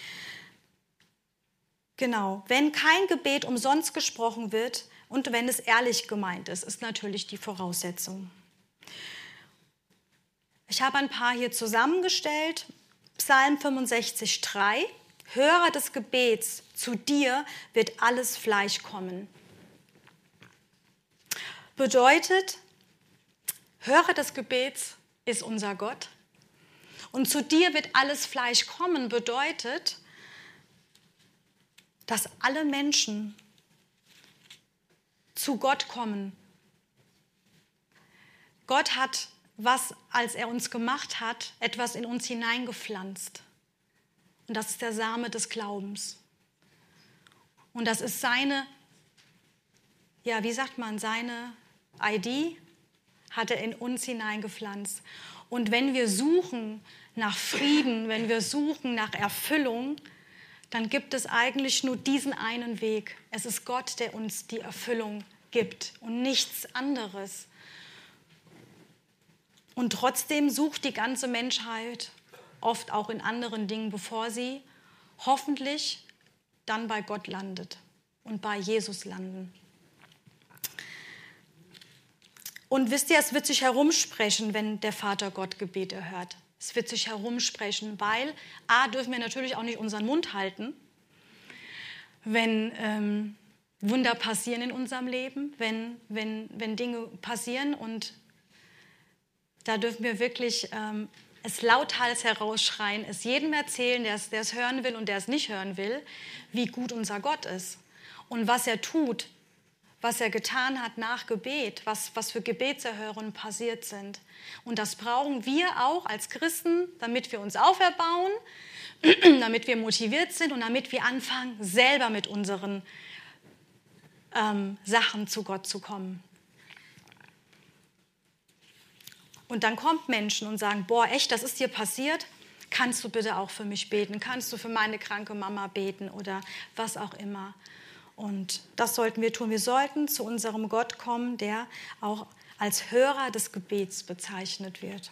Genau, wenn kein Gebet umsonst gesprochen wird und wenn es ehrlich gemeint ist, ist natürlich die Voraussetzung. Ich habe ein paar hier zusammengestellt. Psalm fünfundsechzig, drei. Hörer des Gebets, zu dir wird alles Fleisch kommen. Bedeutet, Hörer des Gebets ist unser Gott. Und zu dir wird alles Fleisch kommen, bedeutet, dass alle Menschen zu Gott kommen. Gott hat, was, als er uns gemacht hat, etwas in uns hineingepflanzt. Und das ist der Same des Glaubens. Und das ist seine, ja, wie sagt man, seine I D, hat er in uns hineingepflanzt. Und wenn wir suchen nach Frieden, wenn wir suchen nach Erfüllung, dann gibt es eigentlich nur diesen einen Weg. Es ist Gott, der uns die Erfüllung gibt und nichts anderes. Und trotzdem sucht die ganze Menschheit oft auch in anderen Dingen, bevor sie hoffentlich dann bei Gott landet und bei Jesus landen. Und wisst ihr, es wird sich herumsprechen, wenn der Vater Gott Gebete hört. Es wird sich herumsprechen, weil A, dürfen wir natürlich auch nicht unseren Mund halten, wenn, ähm, Wunder passieren in unserem Leben, wenn, wenn, wenn Dinge passieren. Und da dürfen wir wirklich ähm, es lauthals herausschreien, es jedem erzählen, der es, der es hören will und der es nicht hören will, wie gut unser Gott ist und was er tut, was er getan hat nach Gebet, was, was für Gebetserhörungen passiert sind. Und das brauchen wir auch als Christen, damit wir uns auferbauen, damit wir motiviert sind und damit wir anfangen, selber mit unseren ähm, Sachen zu Gott zu kommen. Und dann kommen Menschen und sagen, boah, echt, das ist dir passiert? Kannst du bitte auch für mich beten? Kannst du für meine kranke Mama beten oder was auch immer? Und das sollten wir tun. Wir sollten zu unserem Gott kommen, der auch als Hörer des Gebets bezeichnet wird.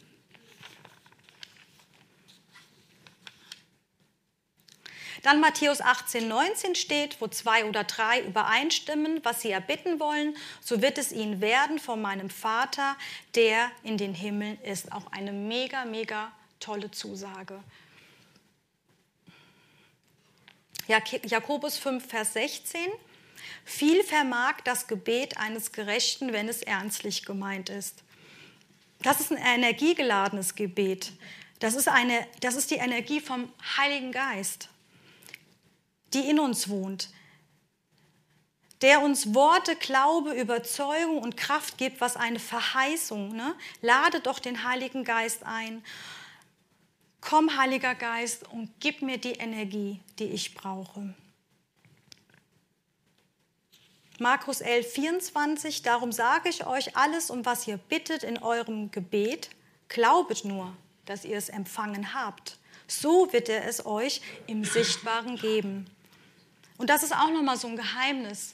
Dann Matthäus achtzehn, neunzehn steht, wo zwei oder drei übereinstimmen, was sie erbitten wollen, so wird es ihnen werden von meinem Vater, der in den Himmeln ist. Auch eine mega, mega tolle Zusage. Jakobus fünf, Vers sechzehn. Viel vermag das Gebet eines Gerechten, wenn es ernstlich gemeint ist. Das ist ein energiegeladenes Gebet. Das ist, eine, das ist die Energie vom Heiligen Geist, die in uns wohnt, der uns Worte, Glaube, Überzeugung und Kraft gibt, was eine Verheißung. Ne? Lade doch den Heiligen Geist ein. Komm, Heiliger Geist, und gib mir die Energie, die ich brauche. Markus elf, vierundzwanzig, darum sage ich euch alles, um was ihr bittet in eurem Gebet, glaubet nur, dass ihr es empfangen habt. So wird er es euch im Sichtbaren geben. Und das ist auch nochmal so ein Geheimnis,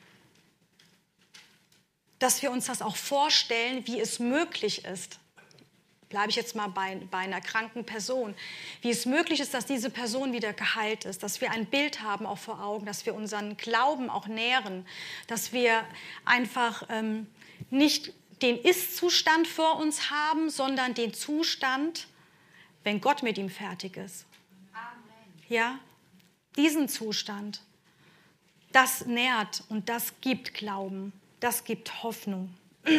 dass wir uns das auch vorstellen, wie es möglich ist. Bleibe ich jetzt mal bei, bei einer kranken Person. Wie es möglich ist, dass diese Person wieder geheilt ist, dass wir ein Bild haben auch vor Augen, dass wir unseren Glauben auch nähren, dass wir einfach ähm, nicht den Ist-Zustand vor uns haben, sondern den Zustand, wenn Gott mit ihm fertig ist. Amen. Ja, diesen Zustand, das nährt und das gibt Glauben, das gibt Hoffnung.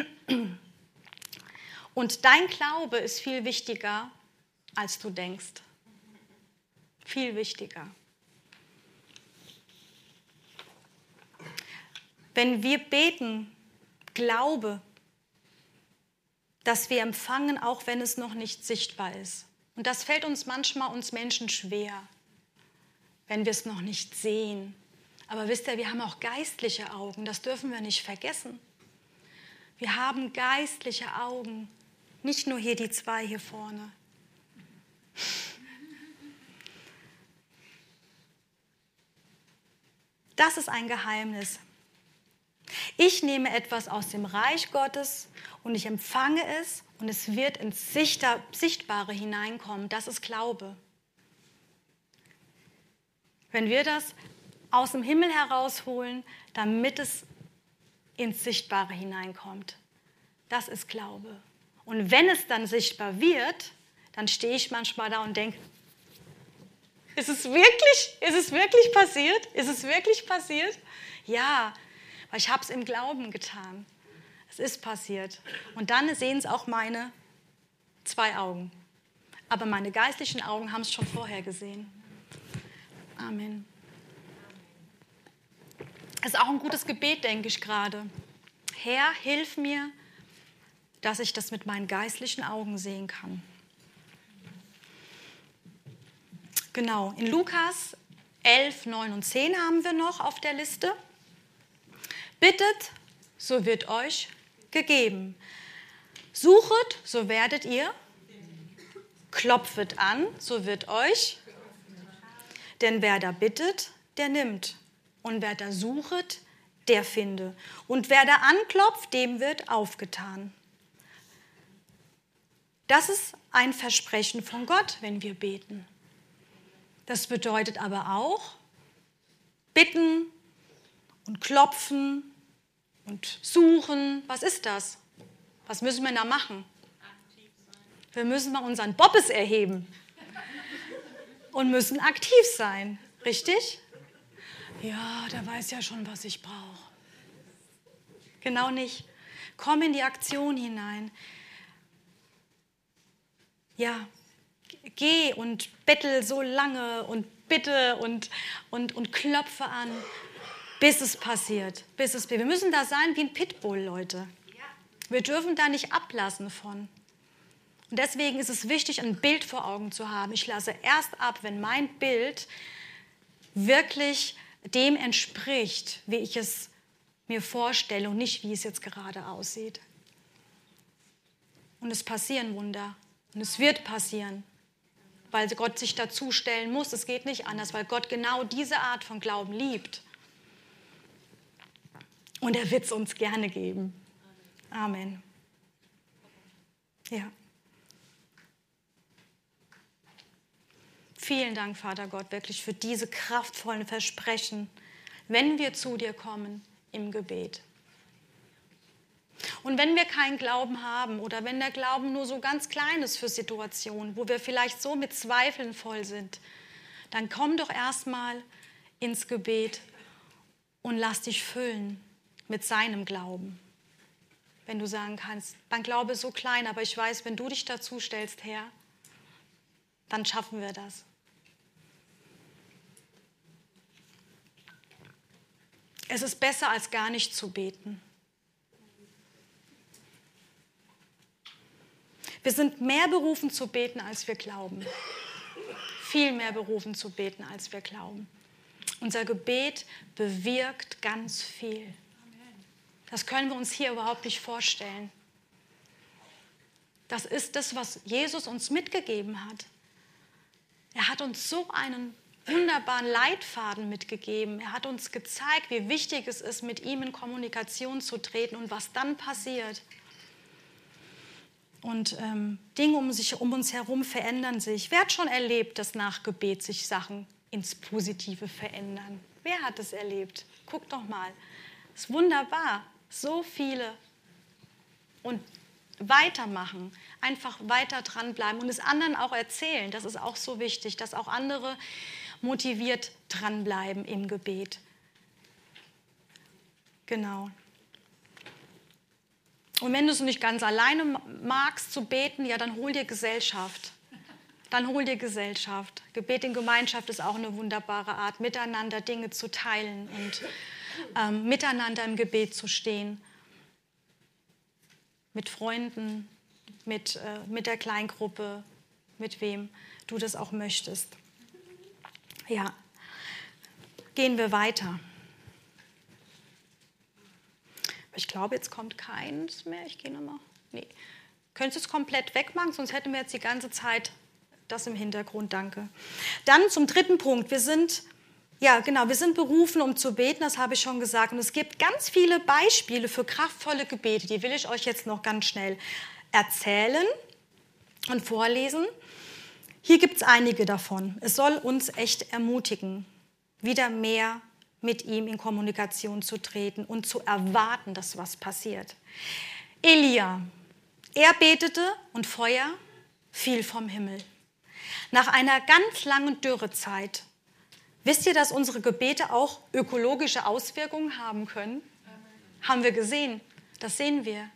Und dein Glaube ist viel wichtiger, als du denkst. Viel wichtiger. Wenn wir beten, Glaube, dass wir empfangen, auch wenn es noch nicht sichtbar ist. Und das fällt uns manchmal uns Menschen schwer, wenn wir es noch nicht sehen. Aber wisst ihr, wir haben auch geistliche Augen, das dürfen wir nicht vergessen. Wir haben geistliche Augen, nicht nur hier die zwei hier vorne. Das ist ein Geheimnis. Ich nehme etwas aus dem Reich Gottes und ich empfange es und es wird ins Sichtbare hineinkommen. Das ist Glaube. Wenn wir das aus dem Himmel herausholen, damit es ins Sichtbare hineinkommt, das ist Glaube. Und wenn es dann sichtbar wird, dann stehe ich manchmal da und denke, ist es wirklich, ist es wirklich passiert? Ist es wirklich passiert? Ja, weil ich habe es im Glauben getan. Es ist passiert. Und dann sehen es auch meine zwei Augen. Aber meine geistlichen Augen haben es schon vorher gesehen. Amen. Das ist auch ein gutes Gebet, denke ich gerade. Herr, hilf mir, dass ich das mit meinen geistlichen Augen sehen kann. Genau, in Lukas elf, neun und zehn haben wir noch auf der Liste. Bittet, so wird euch gegeben. Suchet, so werdet ihr. Klopfet an, so wird euch. Denn wer da bittet, der nimmt. Und wer da suchet, der finde. Und wer da anklopft, dem wird aufgetan. Das ist ein Versprechen von Gott, wenn wir beten. Das bedeutet aber auch, bitten und klopfen und suchen. Was ist das? Was müssen wir da machen? Wir müssen mal unseren Bobbes erheben und müssen aktiv sein. Richtig? Ja, der weiß ja schon, was ich brauche. Genau nicht. Komm in die Aktion hinein. Ja, geh und bettel so lange und bitte und, und, und klopfe an, bis es passiert. Bis es, wir müssen da sein wie ein Pitbull, Leute. Wir dürfen da nicht ablassen von. Und deswegen ist es wichtig, ein Bild vor Augen zu haben. Ich lasse erst ab, wenn mein Bild wirklich dem entspricht, wie ich es mir vorstelle und nicht, wie es jetzt gerade aussieht. Und es passieren Wunder. Und es wird passieren, weil Gott sich dazu stellen muss. Es geht nicht anders, weil Gott genau diese Art von Glauben liebt. Und er wird es uns gerne geben. Amen. Ja. Vielen Dank, Vater Gott, wirklich für diese kraftvollen Versprechen, wenn wir zu dir kommen im Gebet. Und wenn wir keinen Glauben haben oder wenn der Glauben nur so ganz klein ist für Situationen, wo wir vielleicht so mit Zweifeln voll sind, dann komm doch erstmal ins Gebet und lass dich füllen mit seinem Glauben. Wenn du sagen kannst, mein Glaube ist so klein, aber ich weiß, wenn du dich dazu stellst, Herr, dann schaffen wir das. Es ist besser, als gar nicht zu beten. Wir sind mehr berufen zu beten, als wir glauben. Viel mehr berufen zu beten, als wir glauben. Unser Gebet bewirkt ganz viel. Das können wir uns hier überhaupt nicht vorstellen. Das ist das, was Jesus uns mitgegeben hat. Er hat uns so einen wunderbaren Leitfaden mitgegeben. Er hat uns gezeigt, wie wichtig es ist, mit ihm in Kommunikation zu treten und was dann passiert. Und ähm, Dinge um, sich, um uns herum verändern sich. Wer hat schon erlebt, dass nach Gebet sich Sachen ins Positive verändern? Wer hat es erlebt? Guck doch mal. Es ist wunderbar. So viele. Und weitermachen. Einfach weiter dranbleiben und es anderen auch erzählen. Das ist auch so wichtig, dass auch andere motiviert dranbleiben im Gebet. Genau. Und wenn du es nicht ganz alleine magst zu beten, ja, dann hol dir Gesellschaft. Dann hol dir Gesellschaft. Gebet in Gemeinschaft ist auch eine wunderbare Art, miteinander Dinge zu teilen und ähm, miteinander im Gebet zu stehen. Mit Freunden, mit, äh, mit der Kleingruppe, mit wem du das auch möchtest. Ja, gehen wir weiter. Ich glaube, jetzt kommt keins mehr. Ich gehe nochmal. Nee. Könntest du es komplett wegmachen, sonst hätten wir jetzt die ganze Zeit das im Hintergrund. Danke. Dann zum dritten Punkt. Wir sind, ja genau, wir sind berufen, um zu beten, das habe ich schon gesagt. Und es gibt ganz viele Beispiele für kraftvolle Gebete. Die will ich euch jetzt noch ganz schnell erzählen und vorlesen. Hier gibt es einige davon. Es soll uns echt ermutigen, wieder mehr mit ihm in Kommunikation zu treten und zu erwarten, dass was passiert. Elia, er betete und Feuer fiel vom Himmel. Nach einer ganz langen Dürrezeit. Wisst ihr, dass unsere Gebete auch ökologische Auswirkungen haben können? Haben wir gesehen. Das sehen wir.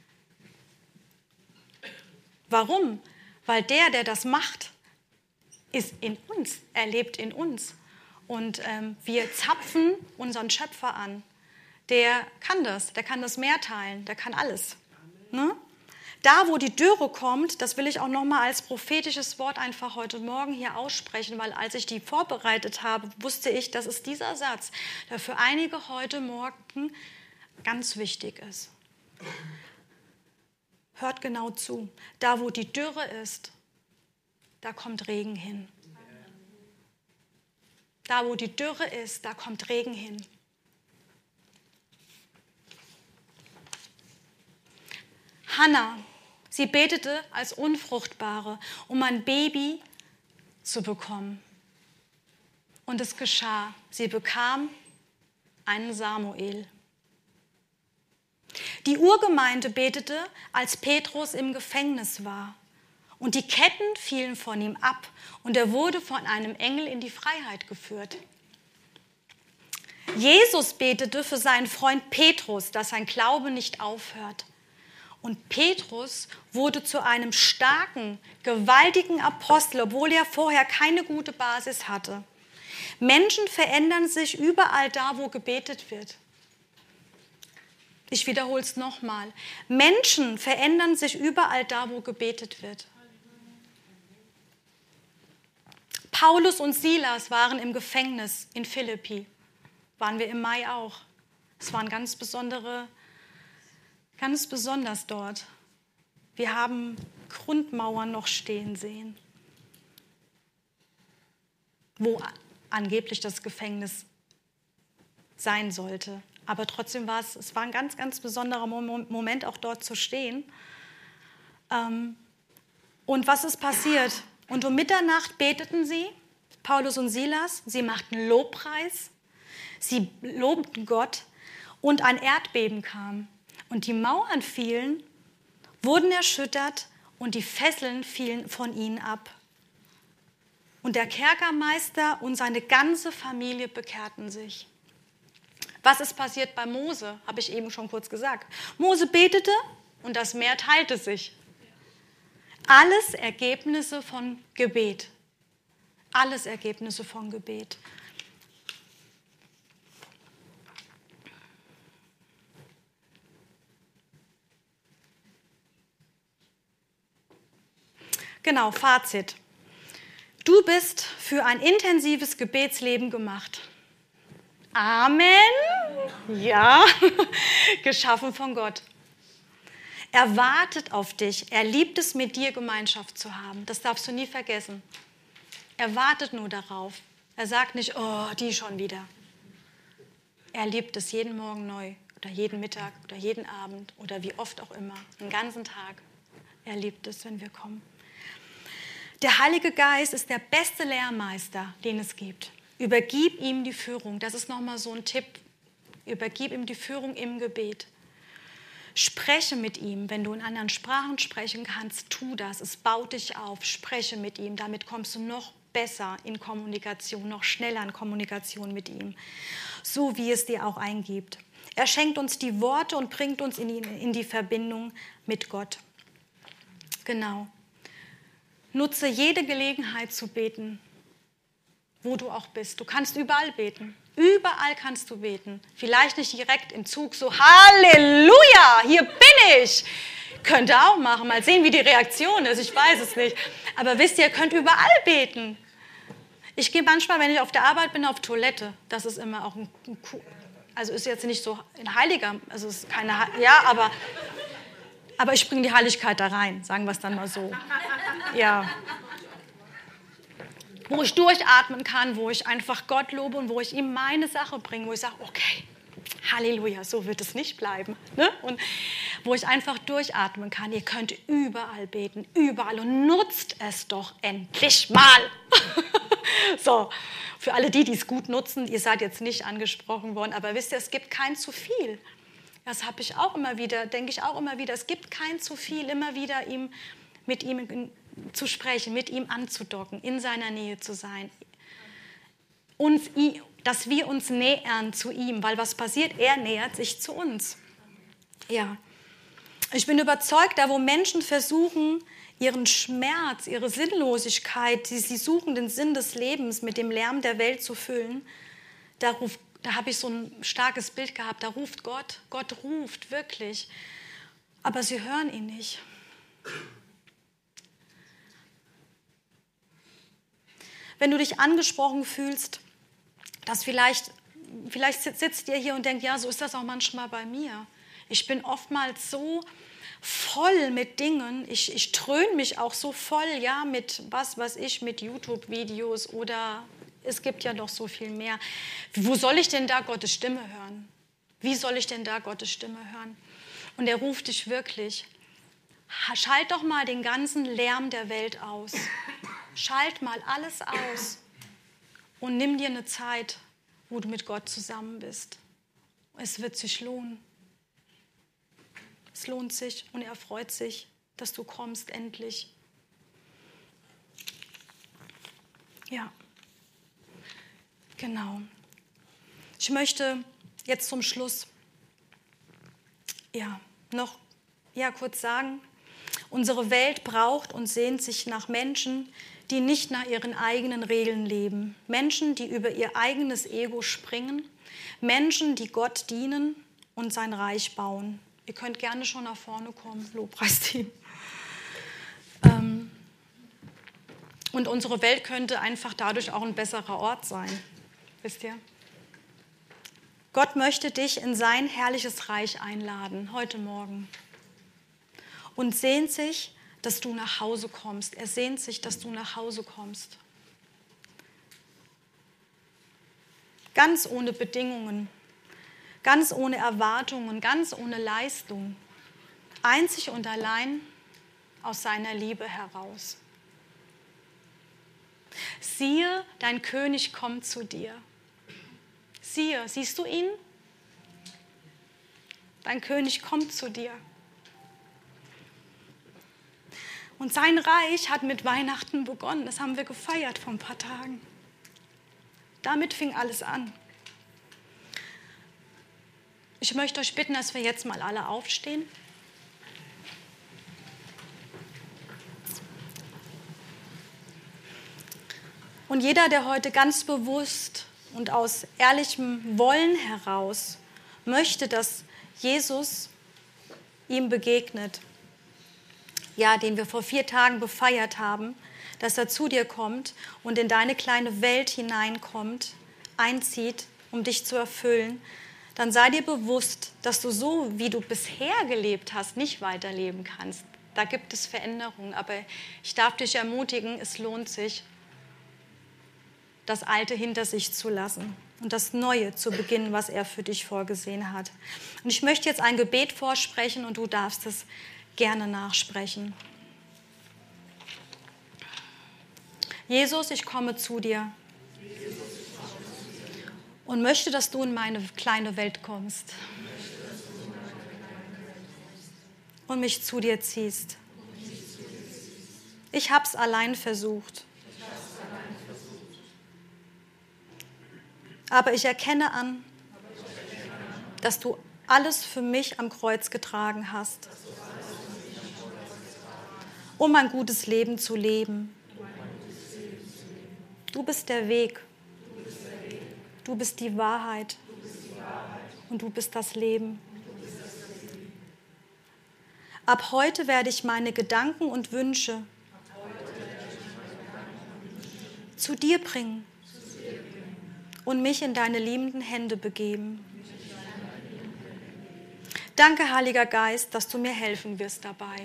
Warum? Weil der, der das macht, ist in uns, er lebt in uns. Und ähm, wir zapfen unseren Schöpfer an. Der kann das, der kann das Meer teilen, der kann alles. Ne? Da, wo die Dürre kommt, das will ich auch nochmal als prophetisches Wort einfach heute Morgen hier aussprechen, weil als ich die vorbereitet habe, wusste ich, dass es dieser Satz, der für einige heute Morgen ganz wichtig ist. Hört genau zu. Da, wo die Dürre ist, da kommt Regen hin. Da, wo die Dürre ist, da kommt Regen hin. Hannah, sie betete als Unfruchtbare, um ein Baby zu bekommen. Und es geschah. Sie bekam einen Samuel. Die Urgemeinde betete, als Petrus im Gefängnis war. Und die Ketten fielen von ihm ab und er wurde von einem Engel in die Freiheit geführt. Jesus betete für seinen Freund Petrus, dass sein Glaube nicht aufhört. Und Petrus wurde zu einem starken, gewaltigen Apostel, obwohl er vorher keine gute Basis hatte. Menschen verändern sich überall da, wo gebetet wird. Ich wiederhole es nochmal. Menschen verändern sich überall da, wo gebetet wird. Paulus und Silas waren im Gefängnis in Philippi. Waren wir im Mai auch. Es waren ganz besondere, ganz besonders dort. Wir haben Grundmauern noch stehen sehen, wo angeblich das Gefängnis sein sollte. Aber trotzdem war es, es war ein ganz, ganz besonderer Moment, auch dort zu stehen. Und was ist passiert? Und um Mitternacht beteten sie, Paulus und Silas, sie machten Lobpreis, sie lobten Gott und ein Erdbeben kam. Und die Mauern fielen, wurden erschüttert und die Fesseln fielen von ihnen ab. Und der Kerkermeister und seine ganze Familie bekehrten sich. Was ist passiert bei Mose, habe ich eben schon kurz gesagt. Mose betete und das Meer teilte sich. Alles Ergebnisse von Gebet. Alles Ergebnisse von Gebet. Genau, Fazit. Du bist für ein intensives Gebetsleben gemacht. Amen. Ja, geschaffen von Gott. Er wartet auf dich. Er liebt es, mit dir Gemeinschaft zu haben. Das darfst du nie vergessen. Er wartet nur darauf. Er sagt nicht, oh, die schon wieder. Er liebt es jeden Morgen neu oder jeden Mittag oder jeden Abend oder wie oft auch immer, den ganzen Tag. Er liebt es, wenn wir kommen. Der Heilige Geist ist der beste Lehrmeister, den es gibt. Übergib ihm die Führung. Das ist nochmal so ein Tipp. Übergib ihm die Führung im Gebet. Spreche mit ihm. Wenn du in anderen Sprachen sprechen kannst, tu das. Es baut dich auf. Spreche mit ihm. Damit kommst du noch besser in Kommunikation, noch schneller in Kommunikation mit ihm. So wie es dir auch eingibt. Er schenkt uns die Worte und bringt uns in die, in die Verbindung mit Gott. Genau. Nutze jede Gelegenheit zu beten, wo du auch bist. Du kannst überall beten. Überall kannst du beten. Vielleicht nicht direkt im Zug so, Halleluja, hier bin ich. Könnt ihr auch machen. Mal sehen, wie die Reaktion ist. Ich weiß es nicht. Aber wisst ihr, ihr könnt überall beten. Ich gehe manchmal, wenn ich auf der Arbeit bin, auf Toilette. Das ist immer auch ein, ein also ist jetzt nicht so ein Heiliger, also ist keine, ja, aber, aber ich bringe die Heiligkeit da rein, sagen wir es dann mal so. Ja. Wo ich durchatmen kann, wo ich einfach Gott lobe und wo ich ihm meine Sache bringe, wo ich sage, okay, Halleluja, so wird es nicht bleiben. Ne? Und wo ich einfach durchatmen kann. Ihr könnt überall beten, überall und nutzt es doch endlich mal. So, für alle die, die es gut nutzen, ihr seid jetzt nicht angesprochen worden, aber wisst ihr, es gibt kein zu viel. Das habe ich auch immer wieder, denke ich auch immer wieder, es gibt kein zu viel, immer wieder ihm, mit ihm in, zu sprechen, mit ihm anzudocken, in seiner Nähe zu sein. Uns, dass wir uns nähern zu ihm, weil was passiert? Er nähert sich zu uns. Ja. Ich bin überzeugt, da wo Menschen versuchen, ihren Schmerz, ihre Sinnlosigkeit, die sie suchen, den Sinn des Lebens mit dem Lärm der Welt zu füllen, da, ruft, da habe ich so ein starkes Bild gehabt, da ruft Gott, Gott ruft wirklich, aber sie hören ihn nicht. Wenn du dich angesprochen fühlst, dass vielleicht, vielleicht sitzt ihr hier und denkt, ja, so ist das auch manchmal bei mir. Ich bin oftmals so voll mit Dingen, ich, ich dröhne mich auch so voll, ja, mit was weiß ich, mit YouTube-Videos oder es gibt ja noch so viel mehr. Wo soll ich denn da Gottes Stimme hören? Wie soll ich denn da Gottes Stimme hören? Und er ruft dich wirklich. Schalt doch mal den ganzen Lärm der Welt aus. Schalt mal alles aus und nimm dir eine Zeit, wo du mit Gott zusammen bist. Es wird sich lohnen. Es lohnt sich und er freut sich, dass du kommst endlich. Ja, genau. Ich möchte jetzt zum Schluss ja, noch ja, kurz sagen, unsere Welt braucht und sehnt sich nach Menschen, die nicht nach ihren eigenen Regeln leben. Menschen, die über ihr eigenes Ego springen. Menschen, die Gott dienen und sein Reich bauen. Ihr könnt gerne schon nach vorne kommen, Lobpreisteam. Ähm, und unsere Welt könnte einfach dadurch auch ein besserer Ort sein. Wisst ihr? Gott möchte dich in sein herrliches Reich einladen, heute Morgen. Und sehnt sich, dass du nach Hause kommst. Er sehnt sich, dass du nach Hause kommst. Ganz ohne Bedingungen, ganz ohne Erwartungen, ganz ohne Leistung. Einzig und allein aus seiner Liebe heraus. Siehe, dein König kommt zu dir. Siehe, siehst du ihn? Dein König kommt zu dir. Und sein Reich hat mit Weihnachten begonnen. Das haben wir gefeiert vor ein paar Tagen. Damit fing alles an. Ich möchte euch bitten, dass wir jetzt mal alle aufstehen. Und jeder, der heute ganz bewusst und aus ehrlichem Wollen heraus möchte, dass Jesus ihm begegnet, ja, den wir vor vier Tagen befeiert haben, dass er zu dir kommt und in deine kleine Welt hineinkommt, einzieht, um dich zu erfüllen, dann sei dir bewusst, dass du so, wie du bisher gelebt hast, nicht weiterleben kannst. Da gibt es Veränderungen, aber ich darf dich ermutigen, es lohnt sich, das Alte hinter sich zu lassen und das Neue zu beginnen, was er für dich vorgesehen hat. Und ich möchte jetzt ein Gebet vorsprechen und du darfst es gerne nachsprechen. Jesus, ich komme zu dir und möchte, dass du in meine kleine Welt kommst und mich zu dir ziehst. Ich habe es allein versucht, aber ich erkenne an, dass du alles für mich am Kreuz getragen hast, um ein gutes Leben zu leben. Du bist der Weg. Du bist die Wahrheit. Und du bist das Leben. Ab heute werde ich meine Gedanken und Wünsche zu dir bringen und mich in deine liebenden Hände begeben. Danke, Heiliger Geist, dass du mir helfen wirst dabei.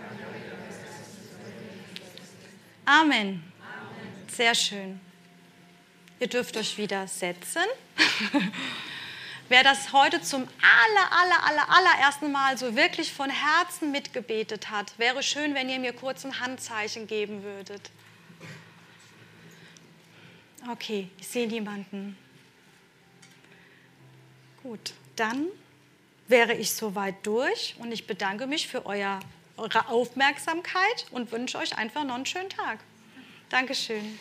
Amen. Sehr schön. Ihr dürft euch wieder setzen. Wer das heute zum aller, aller, aller, allerersten Mal so wirklich von Herzen mitgebetet hat, wäre schön, wenn ihr mir kurz ein Handzeichen geben würdet. Okay, ich sehe niemanden. Gut, dann wäre ich soweit durch und ich bedanke mich für euer, eure Aufmerksamkeit und wünsche euch einfach noch einen schönen Tag. Dankeschön.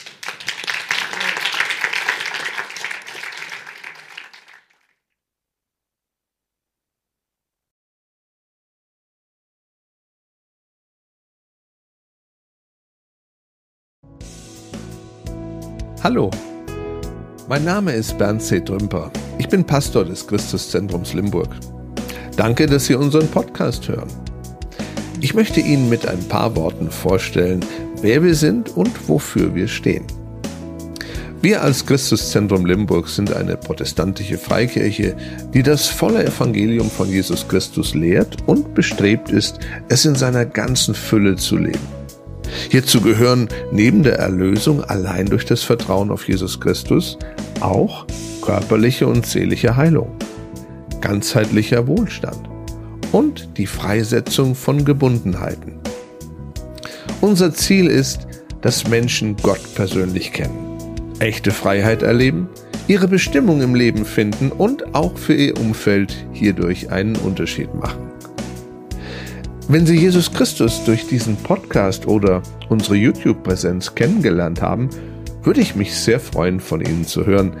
Hallo, mein Name ist Bernd C. Drümper. Ich bin Pastor des Christuszentrums Limburg. Danke, dass Sie unseren Podcast hören. Ich möchte Ihnen mit ein paar Worten vorstellen, wer wir sind und wofür wir stehen. Wir als Christuszentrum Limburg sind eine protestantische Freikirche, die das volle Evangelium von Jesus Christus lehrt und bestrebt ist, es in seiner ganzen Fülle zu leben. Hierzu gehören neben der Erlösung allein durch das Vertrauen auf Jesus Christus auch körperliche und seelische Heilung, ganzheitlicher Wohlstand und die Freisetzung von Gebundenheiten. Unser Ziel ist, dass Menschen Gott persönlich kennen, echte Freiheit erleben, ihre Bestimmung im Leben finden und auch für ihr Umfeld hierdurch einen Unterschied machen. Wenn Sie Jesus Christus durch diesen Podcast oder unsere YouTube-Präsenz kennengelernt haben, würde ich mich sehr freuen, von Ihnen zu hören,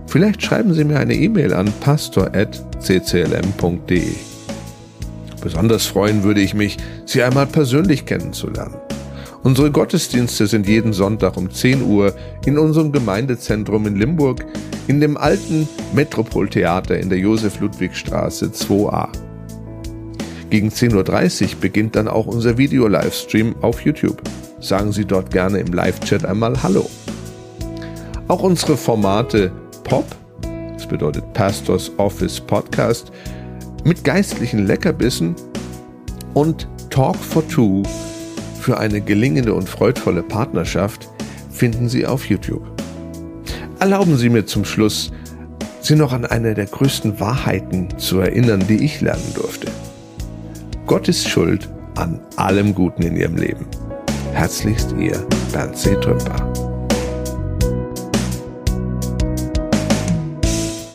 Vielleicht schreiben Sie mir eine E-Mail an pastor at c c l m punkt d e. Besonders freuen würde ich mich, Sie einmal persönlich kennenzulernen. Unsere Gottesdienste sind jeden Sonntag um zehn Uhr in unserem Gemeindezentrum in Limburg in dem alten Metropoltheater in der Josef-Ludwig-Straße zwei a. Gegen zehn Uhr dreißig beginnt dann auch unser Video-Livestream auf YouTube. Sagen Sie dort gerne im Live-Chat einmal Hallo. Auch unsere Formate Pop, das bedeutet Pastors Office Podcast, mit geistlichen Leckerbissen und Talk for Two für eine gelingende und freudvolle Partnerschaft finden Sie auf YouTube. Erlauben Sie mir zum Schluss, Sie noch an eine der größten Wahrheiten zu erinnern, die ich lernen durfte. Gott ist schuld an allem Guten in Ihrem Leben. Herzlichst Ihr Bernd C. Trümper.